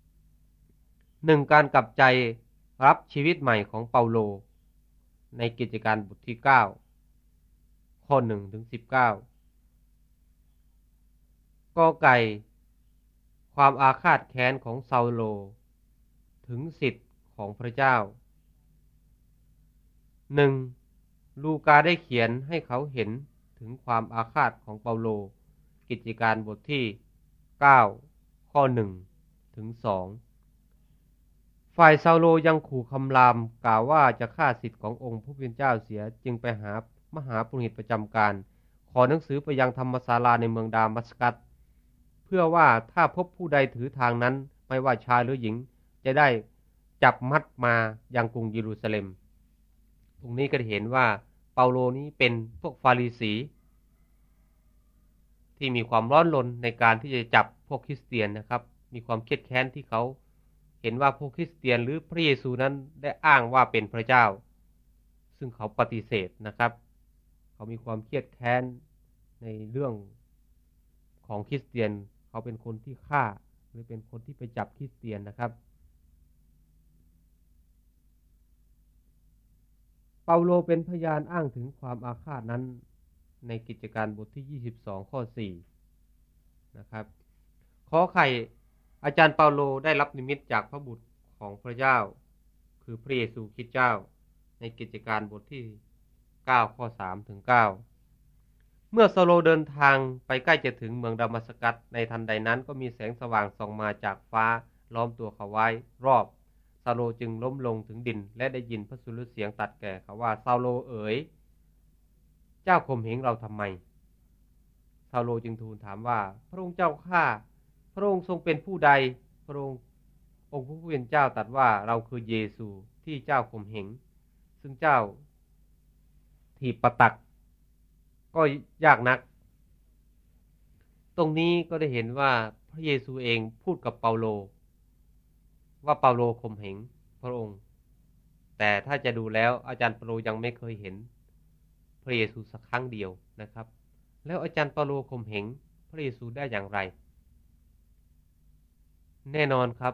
1การกลับใจรับชีวิตใหม่ของเปาโลในกิจการบทที่9ข้อ1ถึง19กอไก่ความอาฆาตแค้นของซาโลถึงสิทธิ์ของพระเจ้า1ลูกาได้เขียนให้เขาเห็นถึงความอาฆาตของเปาโลกิจการบทที่9ข้อ1ถึง2ฝ่ายซาโลยังขู่คำรามกล่าวว่าจะฆ่าสิทธิ์ขององค์ผู้เป็นเจ้าเสียจึงไปหามหาปุโรหิตประจำการขอหนังสือไปยังธรรมศาลาในเมืองดามัสกัสเพื่อว่าถ้าพบผู้ใดถือทางนั้นไม่ว่าชายหรือหญิงจะได้จับมัดมายังกรุงเยรูซาเล็มตรงนี้ก็เห็นว่าเปาโลนี้เป็นพวกฟาริสีที่มีความร้อนรนในการที่จะจับพวกคริสเตียนนะครับมีความเครียดแค้นที่เขาเห็นว่าพวกคริสเตียนหรือพระเยซูนั้นได้อ้างว่าเป็นพระเจ้าซึ่งเขาปฏิเสธนะครับเขามีความเครียดแค้นในเรื่องของคริสเตียนเขาเป็นคนที่ฆ่าหรือเป็นคนที่ไปจับคริสเตียนนะครับเปาโลเป็นพยานอ้างถึงความอาฆาตนั้นในกิจการบทที่22ข้อ4 นะครับขอไข่อาจารย์เปาโลได้รับนิมิตจากพระบุตรของพระเจ้าคือพระเยซูคริสต์เจ้าในกิจการบทที่9ข้อ3ถึง9เมื่อซาโลเดินทางไปใกล้จะถึงเมืองดามัสกัสในทันใดนั้นก็มีแสงสว่างส่องมาจากฟ้าล้อมตัวเขาไว้รอบซาโลจึงล้มลงถึงดินและได้ยินพระสุรเสียงตัดแก่เขาว่าซาโลเอ๋ยเจ้าข่มเหงเราทำไมซาโลจึงทูลถามว่าพระองค์เจ้าข้าพระองค์ทรงเป็นผู้ใดพระองค์ผู้เป็นเจ้าตรัสว่าเราคือเยซูที่เจ้าข่มเหงซึ่งเจ้าถีบประตักก็ยากนักตรงนี้ก็ได้เห็นว่าพระเยซูเองพูดกับเปาโลว่าเปาโลข่มเหงพระองค์แต่ถ้าจะดูแล้วอาจารย์เปาโลยังไม่เคยเห็นพระเยซูสักครั้งเดียวนะครับแล้วอาจารย์เปาโลข่มเหงพระเยซูได้อย่างไรแน่นอนครับ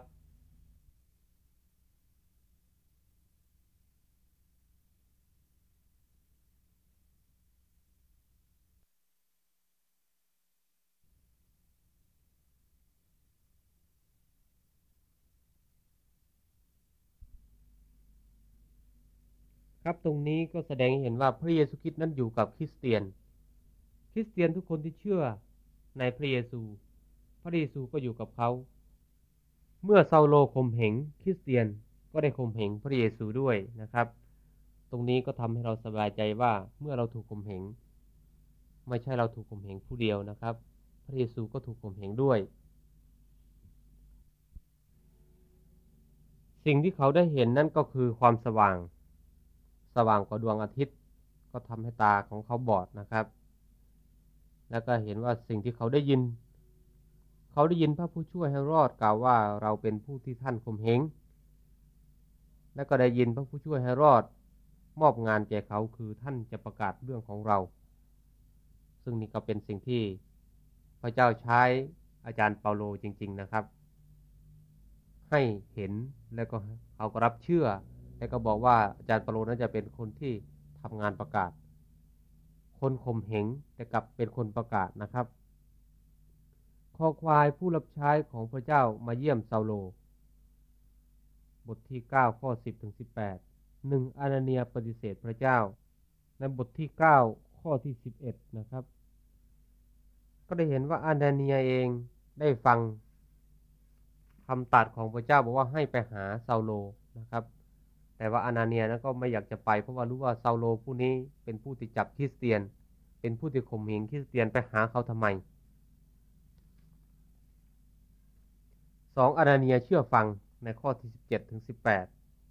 ครับตรงนี้ก็แสดงให้เห็นว่าพระเยซูคริสต์นั้นอยู่กับคริสเตียนทุกคนที่เชื่อในพระเยซูก็อยู่กับเขาเมื่อซาโลข่มเหงคริสเตียนก็ได้ข่มเหงพระเยซูด้วยนะครับตรงนี้ก็ทำให้เราสบายใจว่าเมื่อเราถูกข่มเหงไม่ใช่เราถูกข่มเหงผู้เดียวนะครับพระเยซูก็ถูกข่มเหงด้วยสิ่งที่เขาได้เห็นนั่นก็คือความสว่างกว่าดวงอาทิตย์ก็ทำให้ตาของเขาบอดนะครับแล้วก็เห็นว่าสิ่งที่เขาได้ยินพระผู้ช่วยให้รอดกล่าวว่าเราเป็นผู้ที่ท่านข่มเหงและก็ได้ยินพระผู้ช่วยให้รอดมอบงานแก่เขาคือท่านจะประกาศเรื่องของเราซึ่งนี่ก็เป็นสิ่งที่พระเจ้าใช้อาจารย์เปาโลจริงๆนะครับให้เห็นแล้วก็เขาก็รับเชื่อแล้วก็บอกว่าอาจารย์เปาโลนั้นจะเป็นคนที่ทำงานประกาศคนข่มเหงแต่กลับเป็นคนประกาศนะครับคอควายผู้รับใช้ของพระเจ้ามาเยี่ยมซาโลบทที่9ข้อ10ถึง18 1อานาเนียปฏิเสธพระเจ้าในบทที่9ข้อที่11นะครับก็ได้เห็นว่าอานาเนียเองได้ฟังคำตรัสของพระเจ้าบอกว่าให้ไปหาซาโลนะครับแต่ว่าอานาเนียนั้นก็ไม่อยากจะไปเพราะว่ารู้ว่าซาโลผู้นี้เป็นผู้ที่จับคริสเตียนเป็นผู้ที่ข่มเหงคริสเตียนไปหาเขาทำไม2อานาเนียเชื่อฟังในข้อที่17ถึง18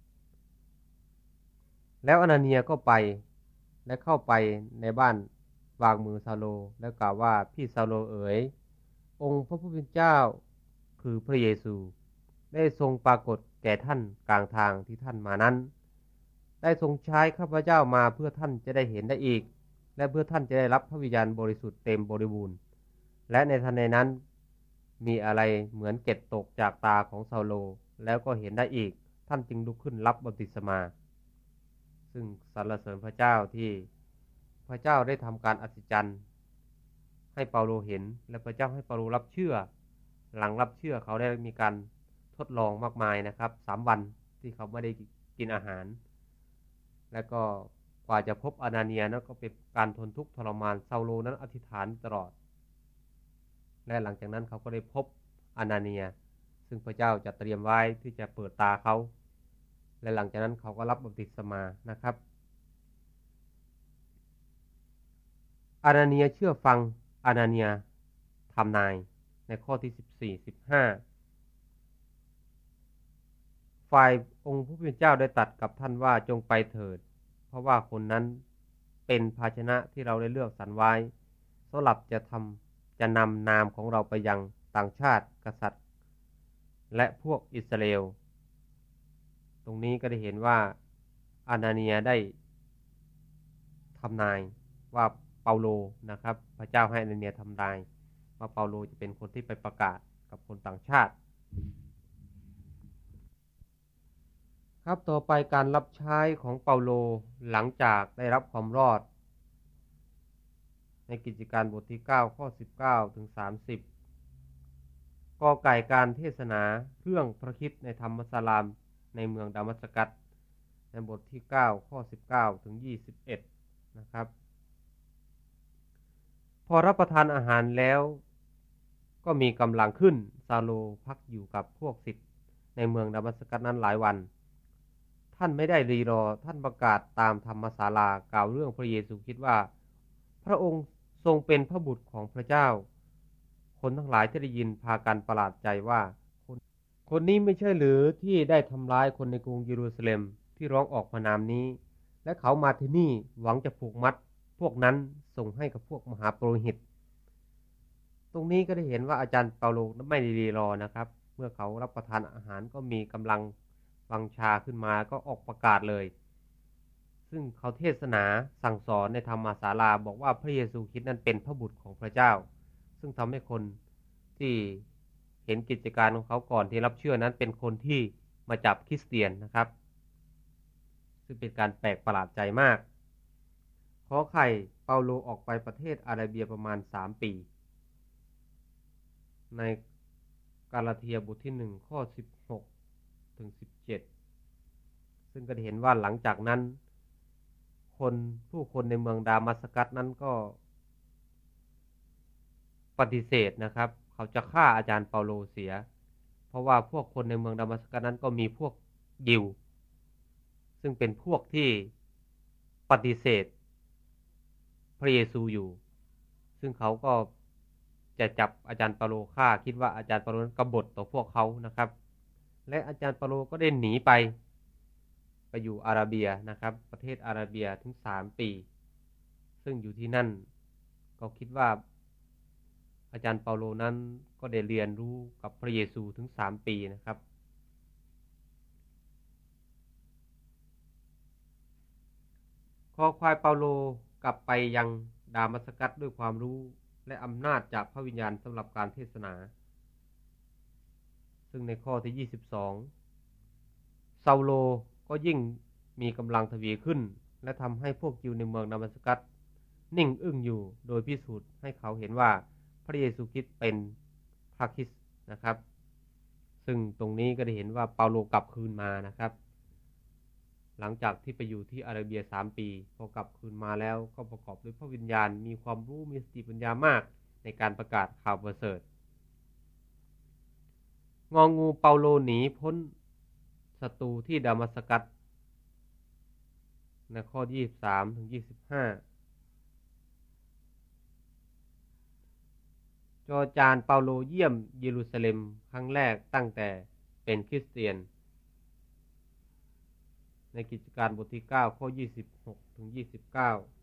แล้วอานาเนียก็ไปและเข้าไปในบ้านวางมือซาโลแล้วกล่าวว่าพี่ซาโลเอ๋ยองค์พระผู้เป็นเจ้าคือพระเยซูได้ทรงปรากฏแก่ท่านกลางทางที่ท่านมานั้นได้ทรงใช้ข้าพเจ้ามาเพื่อท่านจะได้เห็นได้อีกและเพื่อท่านจะได้รับพระวิญญาณบริสุทธิ์เต็มบริบูรณ์และในทันใดนั้นมีอะไรเหมือนเกล็ดตกจากตาของซาโลแล้วก็เห็นได้อีกท่านจึงลุกขึ้นรับบัพติศมาซึ่งสรรเสริญพระเจ้าที่พระเจ้าได้ทำการอัศจรรย์ให้เปาโลเห็นและพระเจ้าให้เปาโลรับเชื่อหลังรับเชื่อเขาได้มีการทดลองมากมายนะครับ3 วันที่เขาไม่ได้กินอาหารและก็กว่าจะพบอานาเนียนั้นก็เป็นการทนทุกข์ทรมานซาโลนั้นอธิษฐานตลอดและหลังจากนั้นเขาก็ได้พบอานาเนียซึ่งพระเจ้าจะเตรียมไว้ที่จะเปิดตาเขาและหลังจากนั้นเขาก็รับบัพติศมานะครับอานาเนียเชื่อฟังอานาเนียทำนายในข้อที่14-15ฝ่ายองค์ผู้เป็นเจ้าได้ตรัสกับท่านว่าจงไปเถิดเพราะว่าคนนั้นเป็นภาชนะที่เราได้เลือกสรรไว้สำหรับจะนำนามของเราไปยังต่างชาติกษัตริย์และพวกอิสราเอลตรงนี้ก็ได้เห็นว่าอานาเนียได้ทำนายว่าเปาโลนะครับพระเจ้าให้อานาเนียทำนายว่าเปาโลจะเป็นคนที่ไปประกาศกับคนต่างชาติครับต่อไปการรับใช้ของเปาโลหลังจากได้รับความรอดในกิจการบทที่9ข้อ19ถึง30 กอไก่การเทศนาเรื่องพระคริสต์ในธรรมศาลาในเมืองดามัสกัสในบทที่9ข้อ19ถึง21นะครับพอรับประทานอาหารแล้วก็มีกำลังขึ้นซาโลพักอยู่กับพวกศิษย์ในเมืองดามัสกัสนั้นหลายวันท่านไม่ได้รีรอท่านประกาศตามธรรมศาลากล่าวเรื่องพระเยซูคริสต์ว่าพระองค์ทรงเป็นพระบุตรของพระเจ้าคนทั้งหลายที่ได้ยินพากันประหลาดใจว่าคนนี้ไม่ใช่หรือที่ได้ทำร้ายคนในกรุงเยรูซาเล็มที่ร้องออกพระนามนี้และเขามาที่นี่หวังจะผูกมัดพวกนั้นส่งให้กับพวกมหาปุโรหิตตรงนี้ก็ได้เห็นว่าอาจารย์เปาโลไม่ได้รีรอนะครับเมื่อเขารับประทานอาหารก็มีกำลังวังชาขึ้นมาก็ออกประกาศเลยซึ่งเขาเทศนาสั่งสอนในธรรมศาลาบอกว่าพระเยซูคริสต์นั้นเป็นพระบุตรของพระเจ้าซึ่งทำให้คนที่เห็นกิจการของเขาก่อนที่รับเชื่อนั้นเป็นคนที่มาจับคริสเตียนนะครับซึ่งเป็นการแปลกประหลาดใจมากขอไข่เปาโลออกไปประเทศอาระเบียประมาณ3 ปีในกาลาเทียบทที่1ข้อ16ถึง17ซึ่งก็เห็นว่าหลังจากนั้นผู้คนในเมืองดามัสกัสนั้นก็ปฏิเสธนะครับเขาจะฆ่าอาจารย์เปาโลเสียเพราะว่าพวกคนในเมืองดามัสกัสนั้นก็มีพวกยิวซึ่งเป็นพวกที่ปฏิเสธพระเยซูอยู่ซึ่งเขาก็จะจับอาจารย์เปาโลฆ่าคิดว่าอาจารย์เปาโลนั้นกบฏต่อพวกเขานะครับและอาจารย์เปาโลก็ได้หนีไปอยู่อาระเบียนะครับประเทศอาระเบียถึง3 ปีซึ่งอยู่ที่นั่นก็คิดว่าอาจารย์เปาโลนั้นก็ได้เรียนรู้กับพระเยซูถึง3 ปีนะครับคอควายเปาโลกลับไปยังดามัสกัสด้วยความรู้และอำนาจจากพระวิญญาณสำหรับการเทศนาซึ่งในข้อที่22ซาโลก็ยิ่งมีกำลังทวีขึ้นและทำให้พวกยิวในเมืองดามัสกัสนิ่งอึ้งอยู่โดยพิสูจน์ให้เขาเห็นว่าพระเยซูคริสต์เป็นพระคริสต์นะครับซึ่งตรงนี้ก็ได้เห็นว่าเปาโลกลับคืนมานะครับหลังจากที่ไปอยู่ที่อาระเบีย3 ปีพอกลับคืนมาแล้วก็ประกอบด้วยพระวิญญาณมีความรู้มีสติปัญญามากในการประกาศข่าวประเสริฐงองูเปาโลหนีพ้นศัตรูที่ดามัสกัสในข้อ23ถึง25จอจานเปาโลเยี่ยมเยรูซาเล็มครั้งแรกตั้งแต่เป็นคริสเตียนในกิจการบทที่9ข้อ26ถึง29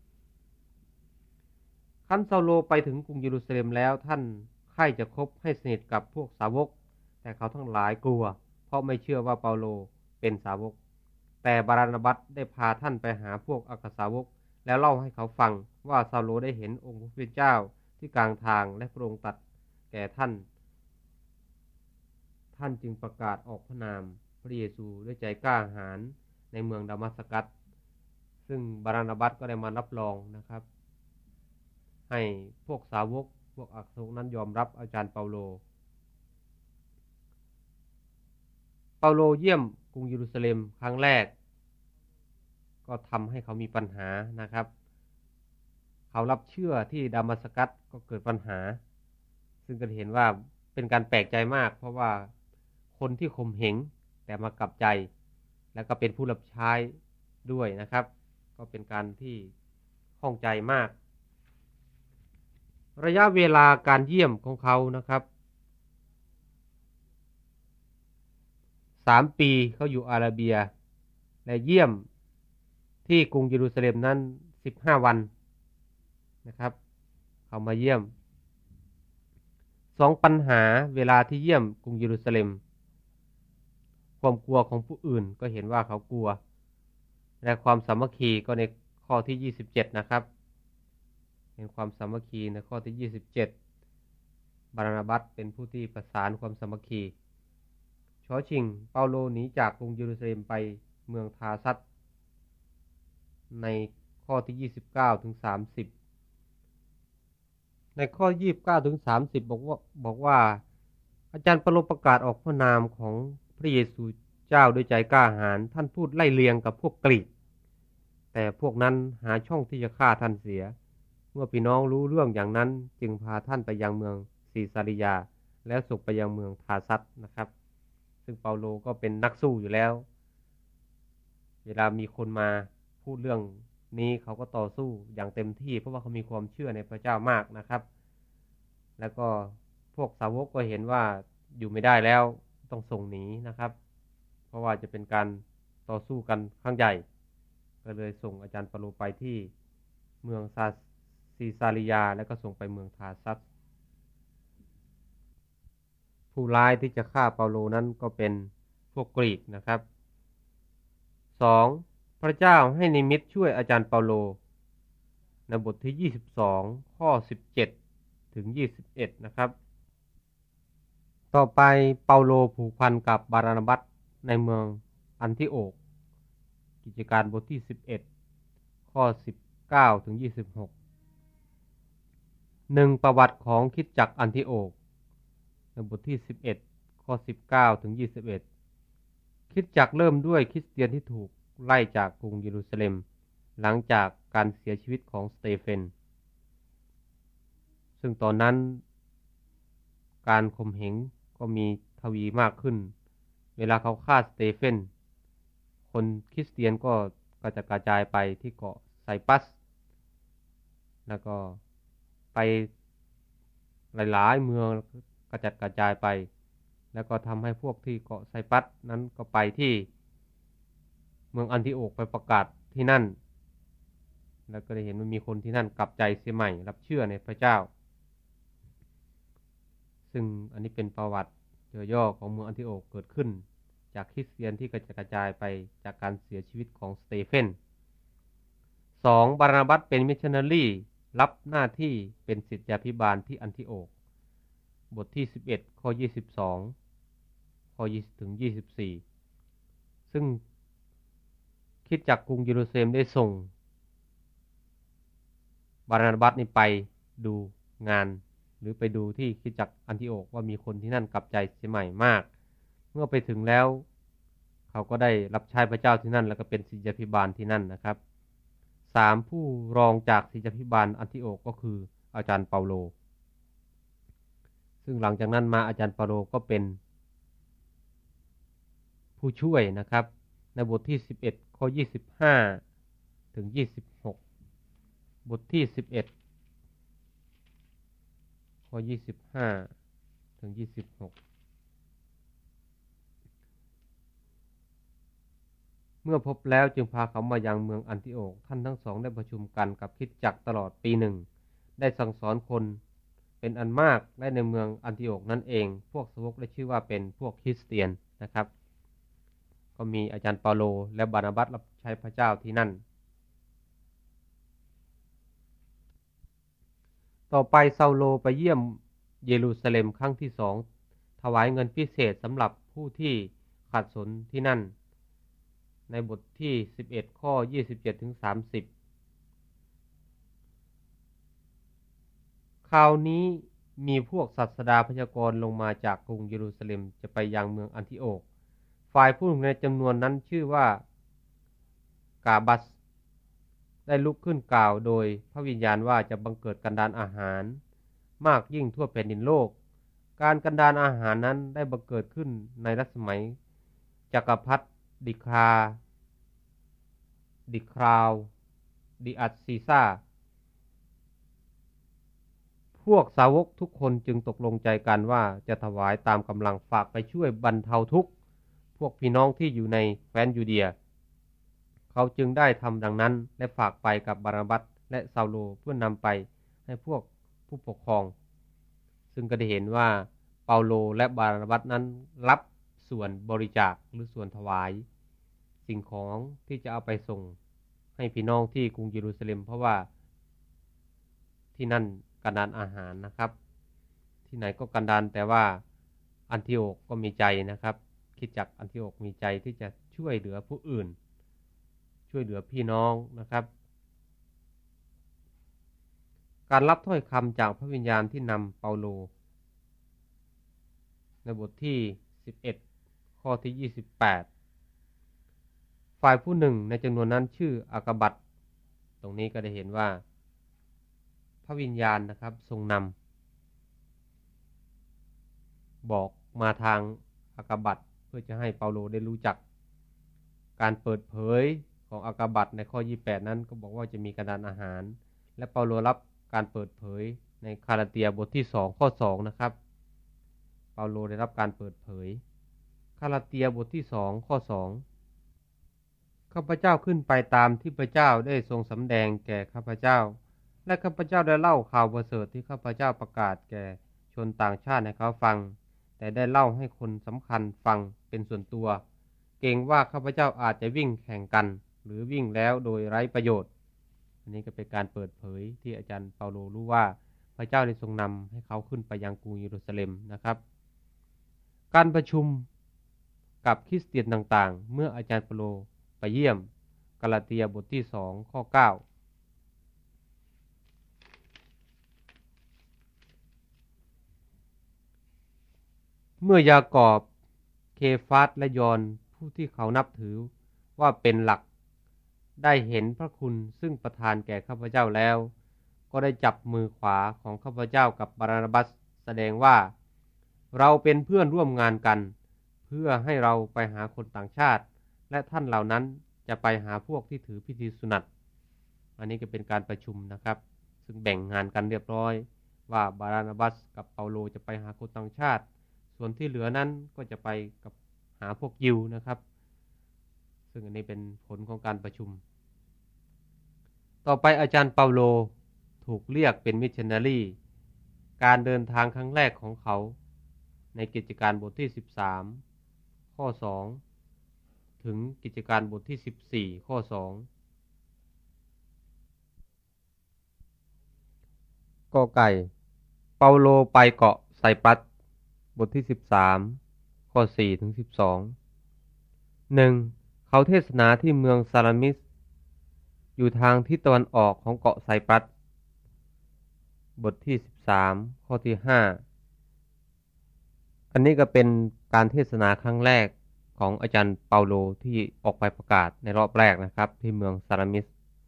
คันซาโลไปถึงกรุงเยรูซาเล็มแล้วท่านใคร่จะคบให้สนิทกับพวกสาวกแต่เขาทั้งหลายกลัวเพราะไม่เชื่อว่าเปาโลเป็นสาวกแต่บารานาบัสได้พาท่านไปหาพวกอัครสาวกแล้วเล่าให้เขาฟังว่าซาโลได้เห็นองค์พระผู้เป็นเจ้าที่กลางทางและพระองค์ตรัสแก่ท่านจึงประกาศออกพระนามพระเยซูด้วยใจกล้าหาญในเมืองดามัสกัสซึ่งบารานาบัสก็ได้มารับรองนะครับให้พวกสาวกพวกอัครสาวกนั้นยอมรับอาจารย์เปาโลเยี่ยมกรุงเยรูซาเล็มครั้งแรกก็ทำให้เขามีปัญหานะครับเขารับเชื่อที่ดามัสกัสก็เกิดปัญหาซึ่งก็เห็นว่าเป็นการแปลกใจมากเพราะว่าคนที่ข่มเหงแต่มากลับใจแล้วก็เป็นผู้รับใช้ด้วยนะครับก็เป็นการที่ข้องใจมากระยะเวลาการเยี่ยมของเขานะครับ3 ปีเขาอยู่อาระเบียและเยี่ยมที่กรุงเยรูซาเล็มนั้น15 วันนะครับเขามาเยี่ยม2 ปัญหาเวลาที่เยี่ยมกรุงเยรูซาเล็มความกลัวของผู้อื่นก็เห็นว่าเขากลัวและความสามัคคีก็ในข้อที่27นะครับเห็นความสามัคคีในข้อที่27บารานาบัสเป็นผู้ที่ประสานความสามัคคีชอชิงเปาโลหนีจากกรุงเยรูซาเล็มไปเมืองทาซัสในข้อที่29ถึง30ในข้อ29ถึง30บอกว่าอาจารย์เปาโลประกาศออกพระนามของพระเยซูเจ้าด้วยใจกล้าหาญท่านพูดไล่เลียงกับพวกกรีกแต่พวกนั้นหาช่องที่จะฆ่าท่านเสียเมื่อพี่น้องรู้เรื่องอย่างนั้นจึงพาท่านไปยังเมืองซีซาริยาแล้วส่งไปยังเมืองทาซัสนะครับซึ่งเปาโลก็เป็นนักสู้อยู่แล้วเวลามีคนมาพูดเรื่องนี้เขาก็ต่อสู้อย่างเต็มที่เพราะว่าเขามีความเชื่อในพระเจ้ามากนะครับแล้วก็พวกสาวกก็เห็นว่าอยู่ไม่ได้แล้วต้องส่งหนีนะครับเพราะว่าจะเป็นการต่อสู้กันครั้งใหญ่ก็เลยส่งอาจารย์เปาโลไปที่เมืองซีซาริยาแล้วก็ส่งไปเมืองทาซัสผู้ร้ายที่จะฆ่าเปาโลนั้นก็เป็นพวกกรีกนะครับ2. พระเจ้าให้นิมิตช่วยอาจารย์เปาโลในบทที่22ข้อ17ถึง21นะครับต่อไปเปาโลผูกพันกับบารานาบัสในเมืองอันทิโอกกิจการบทที่11ข้อ19ถึง26 1. ประวัติของคริสตจักรอันทิโอกในบทที่11ข้อ19ถึง21คริสตจักรเริ่มด้วยคริสเตียนที่ถูกไล่จากกรุงเยรูซาเล็มหลังจากการเสียชีวิตของสเตเฟนซึ่งตอนนั้นการข่มเหงก็มีทวีมากขึ้นเวลาเขาฆ่าสเตเฟนคนคริสเตียนก็กระจัดกระจายไปที่เกาะไซปัสแล้วก็ไปหลายๆเมืองกระจัดกระจายไปแล้วก็ทำให้พวกที่เกาะไซปัสนั้นก็ไปที่เมืองอันทิโอกไปประกาศที่นั่นแล้วก็ได้เห็นว่ามีคนที่นั่นกลับใจเสียใหม่รับเชื่อในพระเจ้าซึ่งอันนี้เป็นประวัติย่อของเมืองอันทิโอกเกิดขึ้นจากคริสเตียนที่กระจัดกระจายไปจากการเสียชีวิตของสเตเฟน 2. บารานาบัสเป็นมิชชันนารีรับหน้าที่เป็นศิษยาภิบาลที่อันทิโอกบทที่11ข้อ22ข้อ20ถึง24ซึ่งคริสตจักรกรุงเยรูซาเล็มได้ส่งบารานาบัสนี่ไปดูงานหรือไปดูที่คริสตจักรอันทิโอกว่ามีคนที่นั่นกลับใจเสียใหม่มากเมื่อไปถึงแล้วเขาก็ได้รับใช้พระเจ้าที่นั่นแล้วก็เป็นศิษยาภิบาลที่นั่นนะครับ 3. ผู้รองจากศิษยาภิบาลอันทิโอกก็คืออาจารย์เปาโลซึ่งหลังจากนั้นมาอาจารย์เปาโลก็เป็นผู้ช่วยนะครับในบทที่11ข้อ25ถึง26บทที่11ข้อ25ถึง26เมื่อพบแล้วจึงพาเขามายังเมืองอันทิโอกท่านทั้งสองได้ประชุมกันกับคริสตจักรตลอดปีหนึ่งได้สั่งสอนคนเป็นอันมากและในเมืองอันทิโอกนั่นเองพวกสาวกได้ชื่อว่าเป็นพวกคริสเตียนนะครับก็มีอาจารย์เปาโลและบานาบัสรับใช้พระเจ้าที่นั่นต่อไปซาโลไปเยี่ยมเยรูซาเล็มครั้งที่2ถวายเงินพิเศษสำหรับผู้ที่ขัดสนที่นั่นในบทที่11ข้อ27ถึง30คราวนี้มีพวกศาสดาพยากรณ์ลงมาจากกรุงเยรูซาเล็มจะไปยังเมืองอันทิโอกฝ่ายผู้ในจำนวนนั้นชื่อว่ากาบัสได้ลุกขึ้นกล่าวโดยพระวิญญาณว่าจะบังเกิดกันดารอาหารมากยิ่งทั่วแผ่นดินโลกการกันดารอาหารนั้นได้บังเกิดขึ้นในรัชสมัยจักรพรรดิดิคราวดิอัสซีซ่าพวกสาวกทุกคนจึงตกลงใจกันว่าจะถวายตามกำลังฝากไปช่วยบรรเทาทุกข์พวกพี่น้องที่อยู่ในแคว้นยูเดียเขาจึงได้ทำดังนั้นและฝากไปกับบานาบัสและซาโลเพื่อนำไปให้พวกผู้ปกครองซึ่งก็ได้เห็นว่าเปาโลและบานาบัสนั้นรับส่วนบริจาคหรือส่วนถวายสิ่งของที่จะเอาไปส่งให้พี่น้องที่กรุงเยรูซาเล็มเพราะว่าที่นั่นกันดารอาหารนะครับที่ไหนก็กันดารแต่ว่าอันทิโอกก็มีใจนะครับคริสตจักรอันทิโอกมีใจที่จะช่วยเหลือผู้อื่นช่วยเหลือพี่น้องนะครับการรับถ้อยคำจากพระวิญญาณที่นำเปาโลในบทที่11ข้อที่28ฝ่ายผู้หนึ่งในจำนวนนั้นชื่ออากาบัตตรงนี้ก็ได้เห็นว่าพระวิญญาณนะครับทรงนำบอกมาทางอากาบัตเพื่อจะให้เปาโลได้รู้จักการเปิดเผยของอากาบัตในข้อ28นั้นก็บอกว่าจะมีกระดานอาหารและเปาโลรับการเปิดเผยในคาลาเตียบทที่2ข้อ2นะครับเปาโลได้รับการเปิดเผยคาลาเตียบทที่2ข้อ2ข้าพเจ้าขึ้นไปตามที่พระเจ้าได้ทรงสำแดงแก่ข้าพเจ้าและข้าพเจ้าได้เล่าข่าวประเสริฐที่ข้าพเจ้าประกาศแก่ชนต่างชาติให้เขาฟังแต่ได้เล่าให้คนสำคัญฟังเป็นส่วนตัวเกรงว่าข้าพเจ้าอาจจะวิ่งแข่งกันหรือวิ่งแล้วโดยไร้ประโยชน์อันนี้ก็เป็นการเปิดเผยที่อาจารย์เปาโลรู้ว่าพระเจ้าได้ทรงนำให้เขาขึ้นไปยังกรุงเยรูซาเล็มนะครับการประชุมกับคริสเตียนต่างๆเมื่ออาจารย์เปาโลไปเยี่ยมกาลาเตียบทที่2ข้อ9เมื่อยากอบเคฟาสและยอนผู้ที่เขานับถือว่าเป็นหลักได้เห็นพระคุณซึ่งประทานแก่ข้าพเจ้าแล้วก็ได้จับมือขวาของข้าพเจ้ากับบานาบัสแสดงว่าเราเป็นเพื่อนร่วมงานกันเพื่อให้เราไปหาคนต่างชาติและท่านเหล่านั้นจะไปหาพวกที่ถือพิธีสุนัตอันนี้ก็เป็นการประชุมนะครับซึ่งแบ่งงานกันเรียบร้อยว่าบานาบัสกับเปาโลจะไปหาคนต่างชาติส่วนที่เหลือนั้นก็จะไปกับหาพวกยิวนะครับซึ่งอันนี้เป็นผลของการประชุมต่อไปอาจารย์เปาโลถูกเรียกเป็นมิชชันนารีการเดินทางครั้งแรกของเขาในกิจการบทที่13ข้อ2ถึงกิจการบทที่14ข้อ2กอไก่เปาโลไปเกาะไซปรัสบทที่13ข้อ4ถึง12 1. เขาเทศนาที่เมืองซาลามิสอยู่ทางทิศตะวันออกของเกาะไซปรัสบทที่13ข้อที่5อันนี้ก็เป็นการเทศนาครั้งแรกของอาจารย์เปาโลที่ออกไปประกาศในรอบแรกนะครับที่เมืองซาลามิส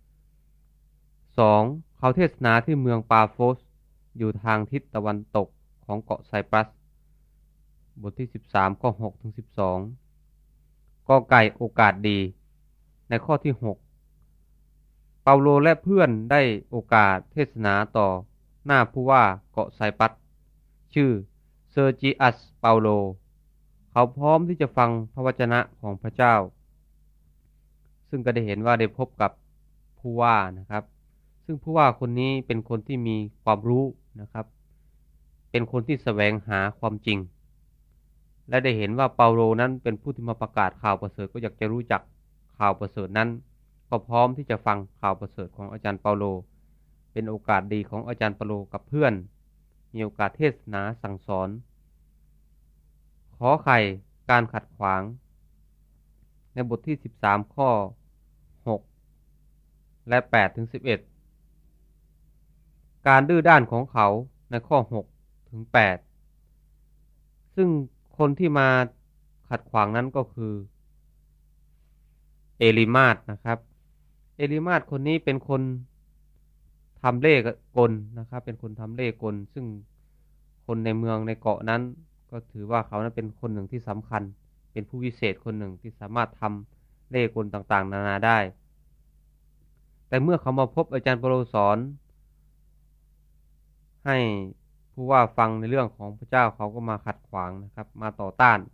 2. เขาเทศนาที่เมืองปาโฟสอยู่ทางทิศตะวันตกของเกาะไซปรัสบทที่13ข้อ6ถึง12กอไก่โอกาสดีในข้อที่6เปาโลและเพื่อนได้โอกาสเทศนาต่อหน้าผู้ว่าเกาะไซปรัสชื่อเซอร์จิอัสเปาโลเขาพร้อมที่จะฟังพระวจนะของพระเจ้าซึ่งก็ได้เห็นว่าได้พบกับผู้ว่านะครับซึ่งผู้ว่าคนนี้เป็นคนที่มีความรู้นะครับเป็นคนที่แสวงหาความจริงและได้เห็นว่าเปาโลนั้นเป็นผู้ที่มาประกาศข่าวประเสริฐก็อยากจะรู้จักข่าวประเสริฐนั้นก็พร้อมที่จะฟังข่าวประเสริฐของอาจารย์เปาโลเป็นโอกาสดีของอาจารย์เปาโลกับเพื่อนมีโอกาสเทศนาสั่งสอนขอไข่การขัดขวางในบทที่13ข้อ6และ8ถึง11การดื้อด้านของเขาในข้อ6ถึง8ซึ่งคนที่มาขัดขวางนั้นก็คือเอลิมาสนะครับเอลิมาสคนนี้เป็นคนทำเล่ห์กลนะครับเป็นคนทำเล่ห์กลซึ่งคนในเมืองในเกาะนั้นก็ถือว่าเขานั้นเป็นคนหนึ่งที่สำคัญเป็นผู้วิเศษคนหนึ่งที่สามารถทำเล่ห์กลต่างๆนานาได้แต่เมื่อเขามาพบอาจารย์เปาโลสอนให้ผู้ว่าฟังในเรื่องของพระเจ้าเขาก็มาขัดขวางนะครับมาต่อต้าน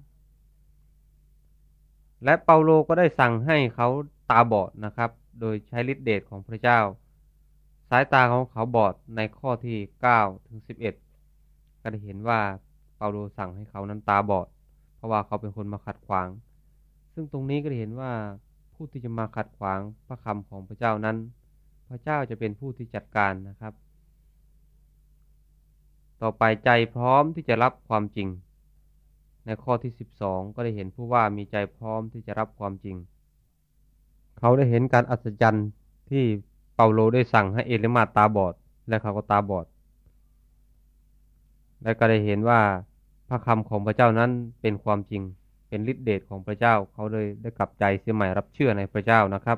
และเปาโลก็ได้สั่งให้เขาตาบอดนะครับโดยใช้ฤทธิเดชของพระเจ้าสายตาของเขาบอดในข้อที่9ถึง11ก็ได้เห็นว่าเปาโลสั่งให้เขานั้นตาบอดเพราะว่าเขาเป็นคนมาขัดขวางซึ่งตรงนี้ก็ได้เห็นว่าผู้ที่จะมาขัดขวางพระคำของพระเจ้านั้นพระเจ้าจะเป็นผู้ที่จัดการนะครับต่อไปใจพร้อมที่จะรับความจริงในข้อที่12ก็ได้เห็นผู้ว่ามีใจพร้อมที่จะรับความจริงเขาได้เห็นการอัศจรรย์ที่เปาโลได้สั่งให้เอลิมาตาบอดและเขาก็ตาบอดและก็ได้เห็นว่าพพระคำของพระเจ้านั้นเป็นความจริงเป็นฤทธิเดชของพระเจ้าเขาเลยได้กลับใจเสียใหม่รับเชื่อในพระเจ้านะครับ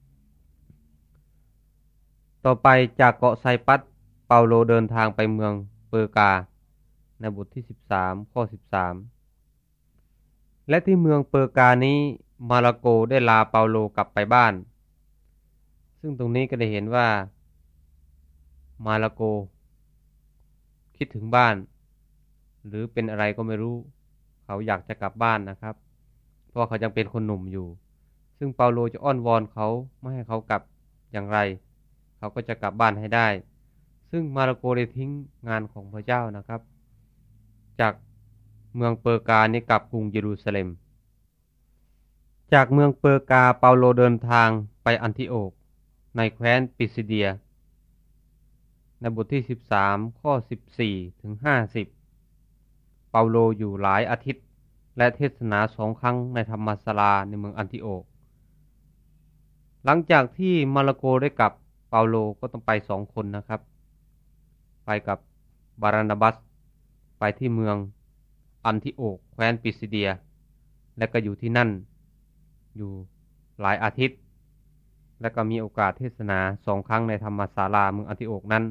ต่อไปจากเกาะไซปัสเปาโลเดินทางไปเมืองเปอร์กาในบทที่13ข้อ13และที่เมืองเปอร์กานี้มาระโกได้ลาเปาโลกลับไปบ้านซึ่งตรงนี้ก็ได้เห็นว่ามาระโกคิดถึงบ้านหรือเป็นอะไรก็ไม่รู้เขาอยากจะกลับบ้านนะครับเพราะเขายังเป็นคนหนุ่มอยู่ซึ่งเปาโลจะอ้อนวอนเขาไม่ให้เขากลับอย่างไรเขาก็จะกลับบ้านให้ได้ซึ่งมาระโกได้ทิ้งงานของพระเจ้านะครับจากเมืองเปอร์กานี้กลับกรุงเยรูซาเล็มจากเมืองเปอร์กาเปาโลเดินทางไปอันทิโอกในแคว้นปิซิเดียในบทที่13ข้อ14ถึง50เปาโลอยู่หลายอาทิตย์และเทศนา2 ครั้งในธรรมศาลาในเมืองอันทิโอกหลังจากที่มาระโกได้กลับเปาโลก็ต้องไป2 คนนะครับไปกับบารานาบัสไปที่เมืองอันทิโอกแคว้นปิซิเดียและก็อยู่ที่นั่นอยู่หลายอาทิตย์และก็มีโอกาสเทศนา2 ครั้งในธรรมศาลาเมืองอันทิโอกนั้น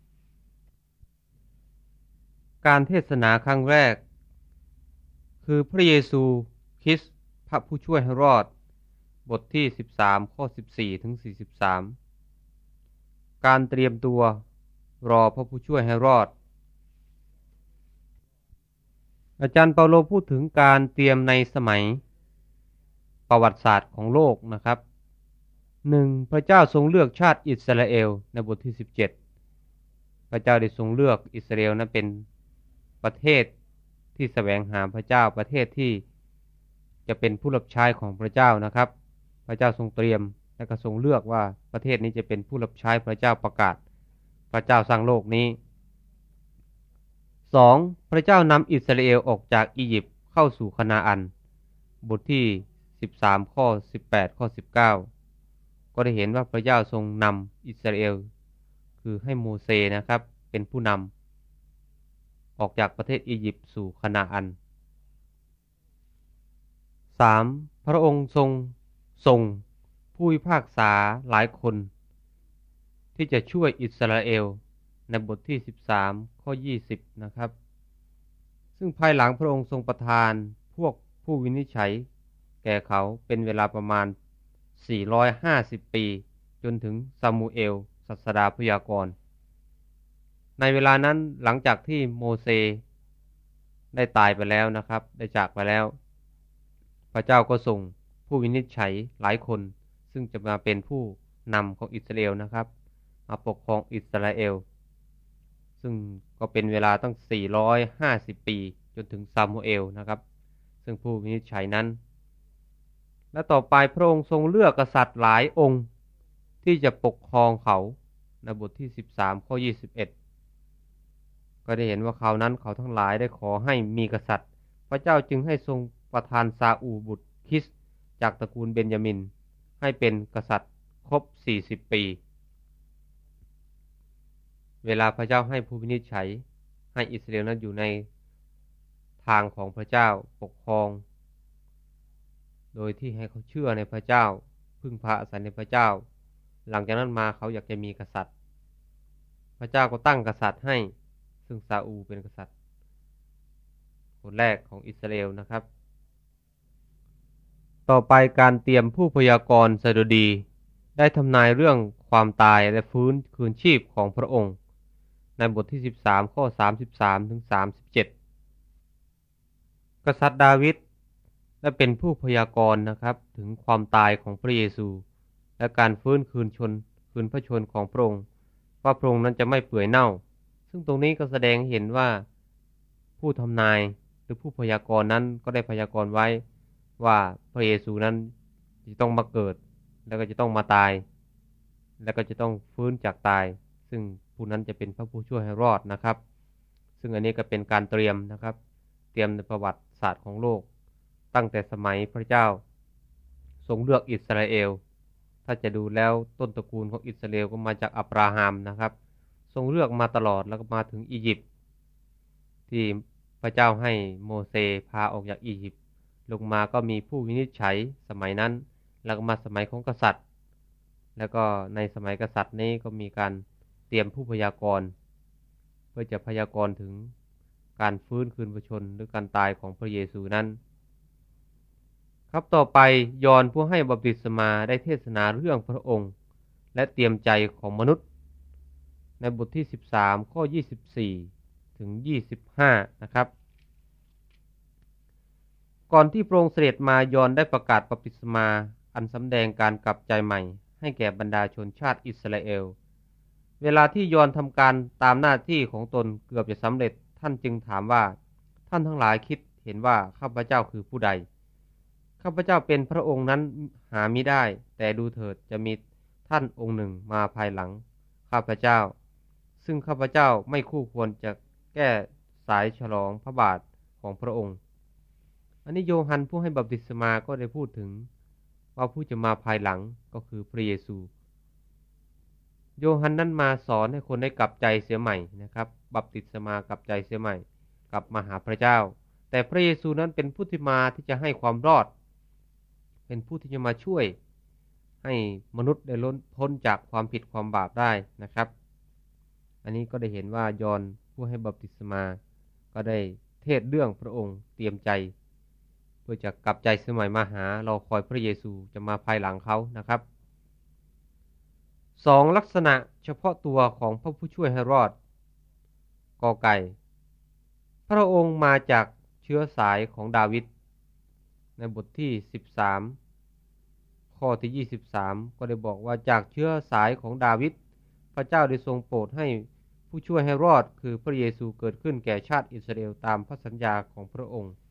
การเทศนาครั้งแรกคือพระเยซูคริสต์พระผู้ช่วยให้รอดบทที่13ข้อ14ถึง43การเตรียมตัวรอพระผู้ช่วยให้รอดอาจารย์เปาโลพูดถึงการเตรียมในสมัยประวัติศาสตร์ของโลกนะครับ1พระเจ้าทรงเลือกชาติอิสราเอลในบทที่17พระเจ้าได้ทรงเลือกอิสราเอลนั้นเป็นประเทศที่แสวงหาพระเจ้าประเทศที่จะเป็นผู้รับใช้ของพระเจ้านะครับพระเจ้าทรงเตรียมและก็ทรงเลือกว่าประเทศนี้จะเป็นผู้รับใช้พระเจ้าประกาศพระเจ้าสร้างโลกนี้2พระเจ้านำอิสราเอลออกจากอียิปต์เข้าสู่คานาอันบทที่13ข้อ18ข้อ19ก็ได้เห็นว่าพระเจ้าทรงนำอิสราเอลคือให้โมเสสนะครับเป็นผู้นำออกจากประเทศอียิปต์สู่คานาอัน3พระองค์ทรงส่งผู้พิพากษาหลายคนที่จะช่วยอิสราเอลในบทที่13ข้อ20นะครับซึ่งภายหลังพระองค์ทรงประทานพวกผู้วินิจฉัยแก่เขาเป็นเวลาประมาณ450ปีจนถึงซามูเอลศาสดาพยากรณ์ในเวลานั้นหลังจากที่โมเสสได้ตายไปแล้วนะครับได้จากไปแล้วพระเจ้าก็ส่งผู้วินิจฉัยหลายคนซึ่งจะมาเป็นผู้นำของอิสราเอลนะครับมาปกครองอิสราเอลซึ่งก็เป็นเวลาตั้ง450ปีจนถึงซามูเอลนะครับซึ่งผู้วินิจฉัยนั้นและต่อไปพระองค์ทรงเลือกกษัตริย์หลายองค์ที่จะปกครองเขาในบทที่13ข้อ21ก็ได้เห็นว่าเขานั้นเขาทั้งหลายได้ขอให้มีกษัตริย์พระเจ้าจึงให้ทรงประทานซาอูลบุตรคิสจากตระกูลเบนยามินให้เป็นกษัตริย์ครบ40ปีเวลาพระเจ้าให้ผู้วินิจฉัยให้อิสราเอลนั้นอยู่ในทางของพระเจ้าปกครองโดยที่ให้เขาเชื่อในพระเจ้าพึ่งพาอาศัยในพระเจ้าหลังจากนั้นมาเขาอยากจะมีกษัตริย์พระเจ้าก็ตั้งกษัตริย์ให้ซึ่งซาอูลเป็นกษัตริย์คนแรกของอิสราเอลนะครับต่อไปการเตรียมผู้พยากรณ์สดุดีได้ทำนายเรื่องความตายและฟื้นคืนชีพของพระองค์ในบทที่13ข้อ33ถึง37กษัตริย์ดาวิดได้เป็นผู้พยากรณ์นะครับถึงความตายของพระเยซูและการฟื้นคืนพระชนของพระองค์ว่าพระองค์นั้นจะไม่เปื่อยเน่าซึ่งตรงนี้ก็แสดงเห็นว่าผู้ทำนายหรือผู้พยากรณ์นั้นก็ได้พยากรณ์ไว้ว่าพระเยซูนั้นจะต้องมาเกิดแล้วก็จะต้องมาตายแล้วก็จะต้องฟื้นจากตายซึ่งผู้นั้นจะเป็นพระผู้ช่วยให้รอดนะครับซึ่งอันนี้ก็เป็นการเตรียมนะครับเตรียมในประวัติศาสตร์ของโลกตั้งแต่สมัยพระเจ้าทรงเลือกอิสราเอลถ้าจะดูแล้วต้นตระกูลของอิสราเอลก็มาจากอับราฮัมนะครับทรงเลือกมาตลอดแล้วก็มาถึงอียิปต์ที่พระเจ้าให้โมเสสพาออกจากอียิปต์ลงมาก็มีผู้วินิจฉัยสมัยนั้นแล้วก็มาสมัยของกษัตริย์แล้วก็ในสมัยกษัตริย์นี้ก็มีการเตรียมผู้พยากรณ์เพื่อจะพยากรณ์ถึงการฟื้นคืนพระชนหรือการตายของพระเยซูนั้นครับต่อไปยอห์นผู้ให้บัพติศมาได้เทศนาเรื่องพระองค์และเตรียมใจของมนุษย์ในบทที่13ข้อ24ถึง25นะครับก่อนที่พระองค์เสด็จมายอห์นได้ประกาศบัพติศมาอันสำแดงการกลับใจใหม่ให้แก่บรรดาชนชาติอิสราเอลเวลาที่ยอห์นทำการตามหน้าที่ของตนเกือบจะสำเร็จท่านจึงถามว่าท่านทั้งหลายคิดเห็นว่าข้าพเจ้าคือผู้ใดข้าพเจ้าเป็นพระองค์นั้นหามิได้แต่ดูเถิดจะมีท่านองค์หนึ่งมาภายหลังข้าพเจ้าซึ่งข้าพเจ้าไม่คู่ควรจะแก้สายฉลองพระบาทของพระองค์อันนี้โยฮันผู้ให้บัพติศมาก็ได้พูดถึงว่าผู้จะมาภายหลังก็คือพระเยซูโยฮันนั้นมาสอนให้คนได้กลับใจเสียใหม่นะครับบัพติศมากลับใจเสียใหม่กลับมาหาพระเจ้าแต่พระเยซูนั้นเป็นผู้ที่มาที่จะให้ความรอดเป็นผู้ที่จะมาช่วยให้มนุษย์ได้พ้นจากความผิดความบาปได้นะครับอันนี้ก็ได้เห็นว่ายอห์นผู้ให้บัพติศมาก็ได้เทศเรื่องพระองค์เตรียมใจเพื่อจะกลับใจเสียใหม่มาหารอคอยพระเยซูจะมาภายหลังเขานะครับสองลักษณะเฉพาะตัวของพระผู้ช่วยให้รอดกอไก่พระองค์มาจากเชื้อสายของดาวิดในบทที่13ข้อที่23ก็ได้บอกว่าจากเชื้อสายของดาวิดพระเจ้าได้ทรงโปรดให้ผู้ช่วยให้รอดคือพระเยซูเกิดขึ้นแก่ชาติอิสราเอลตามพระสัญญาของพระองค์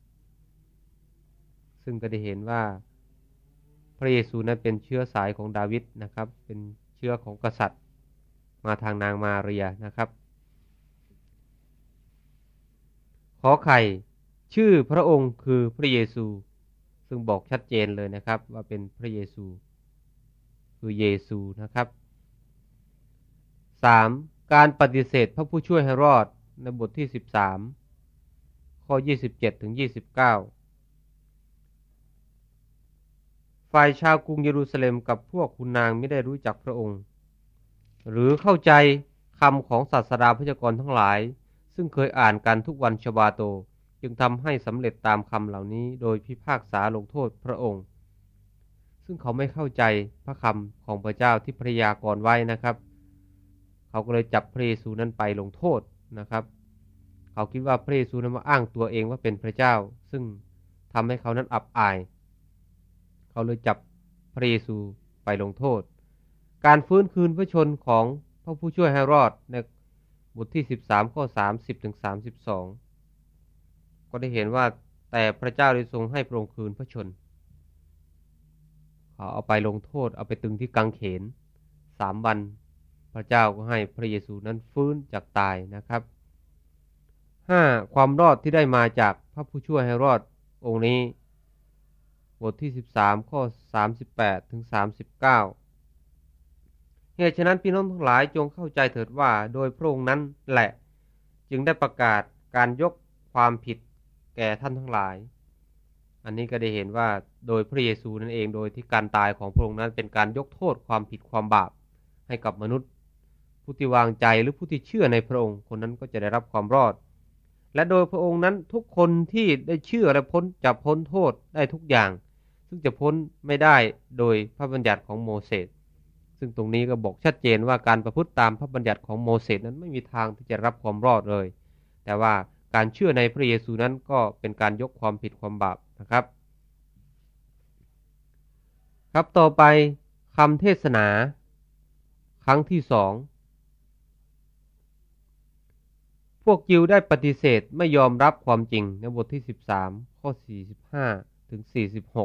ซึ่งก็ได้เห็นว่าพระเยซูนั้นเป็นเชื้อสายของดาวิดนะครับเป็นเชื้อของกษัตริย์มาทางนางมาเรียนะครับขอไข่ชื่อพระองค์คือพระเยซูซึ่งบอกชัดเจนเลยนะครับว่าเป็นพระเยซูคือเยซูนะครับ3การปฏิเสธพระผู้ช่วยให้รอดในบทที่13ข้อ27ถึง29ฝ่ายชาวกรุงเยรูซาเล็มกับพวกขุนนางไม่ได้รู้จักพระองค์หรือเข้าใจคำของศาสดาพยากรณ์ทั้งหลายซึ่งเคยอ่านกันทุกวันชบาโตจึงทำให้สำเร็จตามคำเหล่านี้โดยพิพากษาลงโทษพระองค์ซึ่งเขาไม่เข้าใจพระคำของพระเจ้าที่พยากรณ์ไว้นะครับเขาก็เลยจับพระเยซูนั้นไปลงโทษนะครับเขาคิดว่าพระเยซูนั้นมาอ้างตัวเองว่าเป็นพระเจ้าซึ่งทำให้เขานั้นอับอายเขาเลยจับพระเยซูไปลงโทษการฟื้นคืนพระชนของพระผู้ช่วยให้รอดในบทที่13ข้อ30ถึง32ก็ได้เห็นว่าแต่พระเจ้าได้ทรงให้พระองค์คืนพระชนเขาเอาไปลงโทษเอาไปตึงที่กางเขน3 วันพระเจ้าก็ให้พระเยซูนั้นฟื้นจากตายนะครับ5ความรอดที่ได้มาจากพระผู้ช่วยให้รอดองค์นี้บทที่13ข้อ38ถึง39เหตุฉะนั้นพี่น้องทั้งหลายจงเข้าใจเถิดว่าโดยพระองค์นั้นแหละจึงได้ประกาศการยกความผิดแก่ท่านทั้งหลายอันนี้ก็ได้เห็นว่าโดยพระเยซูนั่นเองโดยที่การตายของพระองค์นั้นเป็นการยกโทษความผิดความบาปให้กับมนุษย์ผู้ที่วางใจหรือผู้ที่เชื่อในพระองค์คนนั้นก็จะได้รับความรอดและโดยพระองค์นั้นทุกคนที่ได้เชื่อและจะพ้นโทษได้ทุกอย่างซึ่งจะพ้นไม่ได้โดยพระบัญญัติของโมเสสซึ่งตรงนี้ก็บอกชัดเจนว่าการประพฤติตามพระบัญญัติของโมเสสนั้นไม่มีทางที่จะรับความรอดเลยแต่ว่าการเชื่อในพระเยซูนั้นก็เป็นการยกความผิดความบาปนะครับครับต่อไปคำเทศนาครั้งที่2พวกยิวได้ปฏิเสธไม่ยอมรับความจริงในบทที่13ข้อ45ถึง46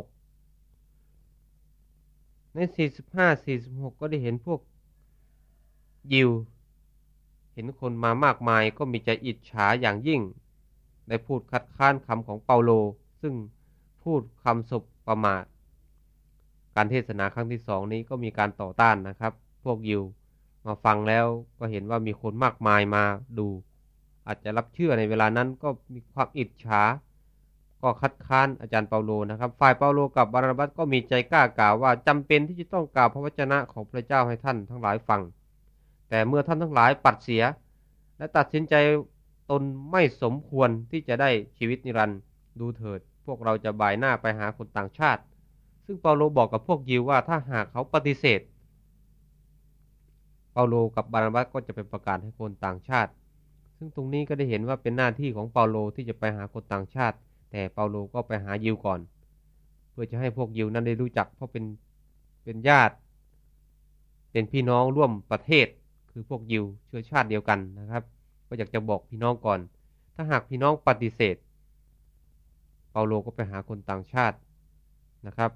ใน45-46ก็ได้เห็นพวกยิวเห็นคนมามากมายก็มีใจอิจฉาอย่างยิ่งได้พูดคัดค้านคำของเปาโลซึ่งพูดคำสบประมาทการเทศนาครั้งที่2นี้ก็มีการต่อต้านนะครับพวกยิวมาฟังแล้วก็เห็นว่ามีคนมากมายมาดูอาจจะรับเชื่อในเวลานั้นก็มีความอิจฉาก็คัดค้านอาจารย์เปาโลนะครับฝ่ายเปาโลกับบานาบัสก็มีใจกล้ากล่าวว่าจำเป็นที่จะต้องกล่าวพระวจนะของพระเจ้าให้ท่านทั้งหลายฟังแต่เมื่อท่านทั้งหลายปัดเสียและตัดสินใจตนไม่สมควรที่จะได้ชีวิตนิรันดร์ดูเถิดพวกเราจะบ่ายหน้าไปหาคนต่างชาติซึ่งเปาโลบอกกับพวกยิวว่าถ้าหากเขาปฏิเสธเปาโลกับบานาบัสก็จะไปประกาศให้คนต่างชาติซึ่งตรงนี้ก็ได้เห็นว่าเป็นหน้าที่ของเปาโลที่จะไปหาคนต่างชาติแต่เปาโลก็ไปหายิวก่อนเพื่อจะให้พวกยิวนั้นได้รู้จักเพราะเป็นญาติเป็นพี่น้องร่วมประเทศคือพวกยิวเชื้อชาติเดียวกันนะครับก็อยากจะบอกพี่น้องก่อนถ้าหากพี่น้องปฏิเสธเปาโลก็ไปหาคนต่างชาตินะครับ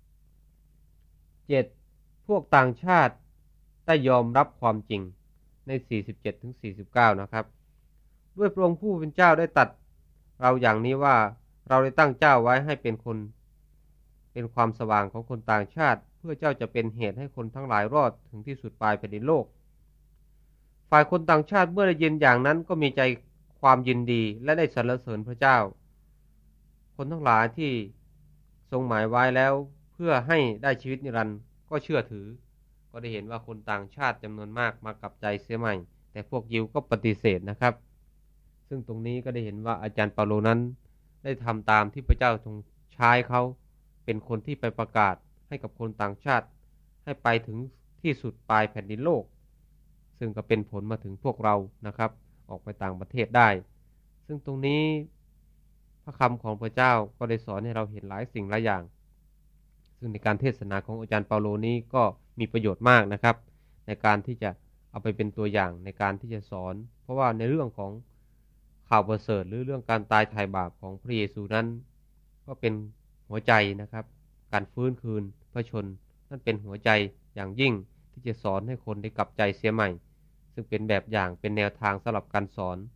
7พวกต่างชาติได้ยอมรับความจริงใน47-49นะครับด้วยพระองค์ผู้เป็นเจ้าได้ตรัสเราอย่างนี้ว่าเราได้ตั้งเจ้าไว้ให้เป็นความสว่างของคนต่างชาติเพื่อเจ้าจะเป็นเหตุให้คนทั้งหลายรอดถึงที่สุดปลายแผ่นดินโลกฝ่ายคนต่างชาติเมื่อได้ยินอย่างนั้นก็มีใจความยินดีและได้สรรเสริญพระเจ้าคนทั้งหลายที่ทรงหมายไว้แล้วเพื่อให้ได้ชีวิตนิรันดร์ก็เชื่อถือก็ได้เห็นว่าคนต่างชาติจำนวนมากมากลับใจเสียใหม่แต่พวกยิวก็ปฏิเสธนะครับซึ่งตรงนี้ก็ได้เห็นว่าอาจารย์เปาโลนั้นได้ทำตามที่พระเจ้าทรงใช้เขาเป็นคนที่ไปประกาศให้กับคนต่างชาติให้ไปถึงที่สุดปลายแผ่นดินโลกซึ่งก็เป็นผลมาถึงพวกเรานะครับออกไปต่างประเทศได้ซึ่งตรงนี้พระคำของพระเจ้าก็ได้สอนให้เราเห็นหลายสิ่งหลายอย่างซึ่งในการเทศนาของอาจารย์เปาโลนี้ก็มีประโยชน์มากนะครับในการที่จะเอาไปเป็นตัวอย่างในการที่จะสอนเพราะว่าในเรื่องของข่าวประเสริฐหรือเรื่องการตายไถ่บาปของพระเยซูนั้นก็เป็นหัวใจนะครับการฟื้นคืนพระชนนั่นเป็นหัวใจอย่างยิ่งที่จะสอนให้คนได้กลับใจเสียใหม่ซึ่งเป็นแบบอย่างเป็นแนวทางสำหรับการสอน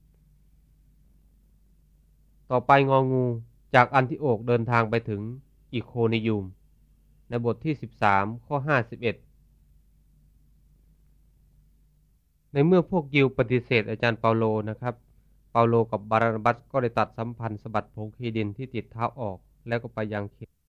ต่อไปงองูจากอันทิโอกเดินทางไปถึงอิโคนิยุมในบทที่13ข้อ51ในเมื่อพวกยิวปฏิเสธอาจารย์เปาโลนะครับเปาโลกับบานาบัสก็ได้ตัดสัมพันธ์สะบัดผงคีดินที่ติดเท้าออกแล้วก็ไปยัง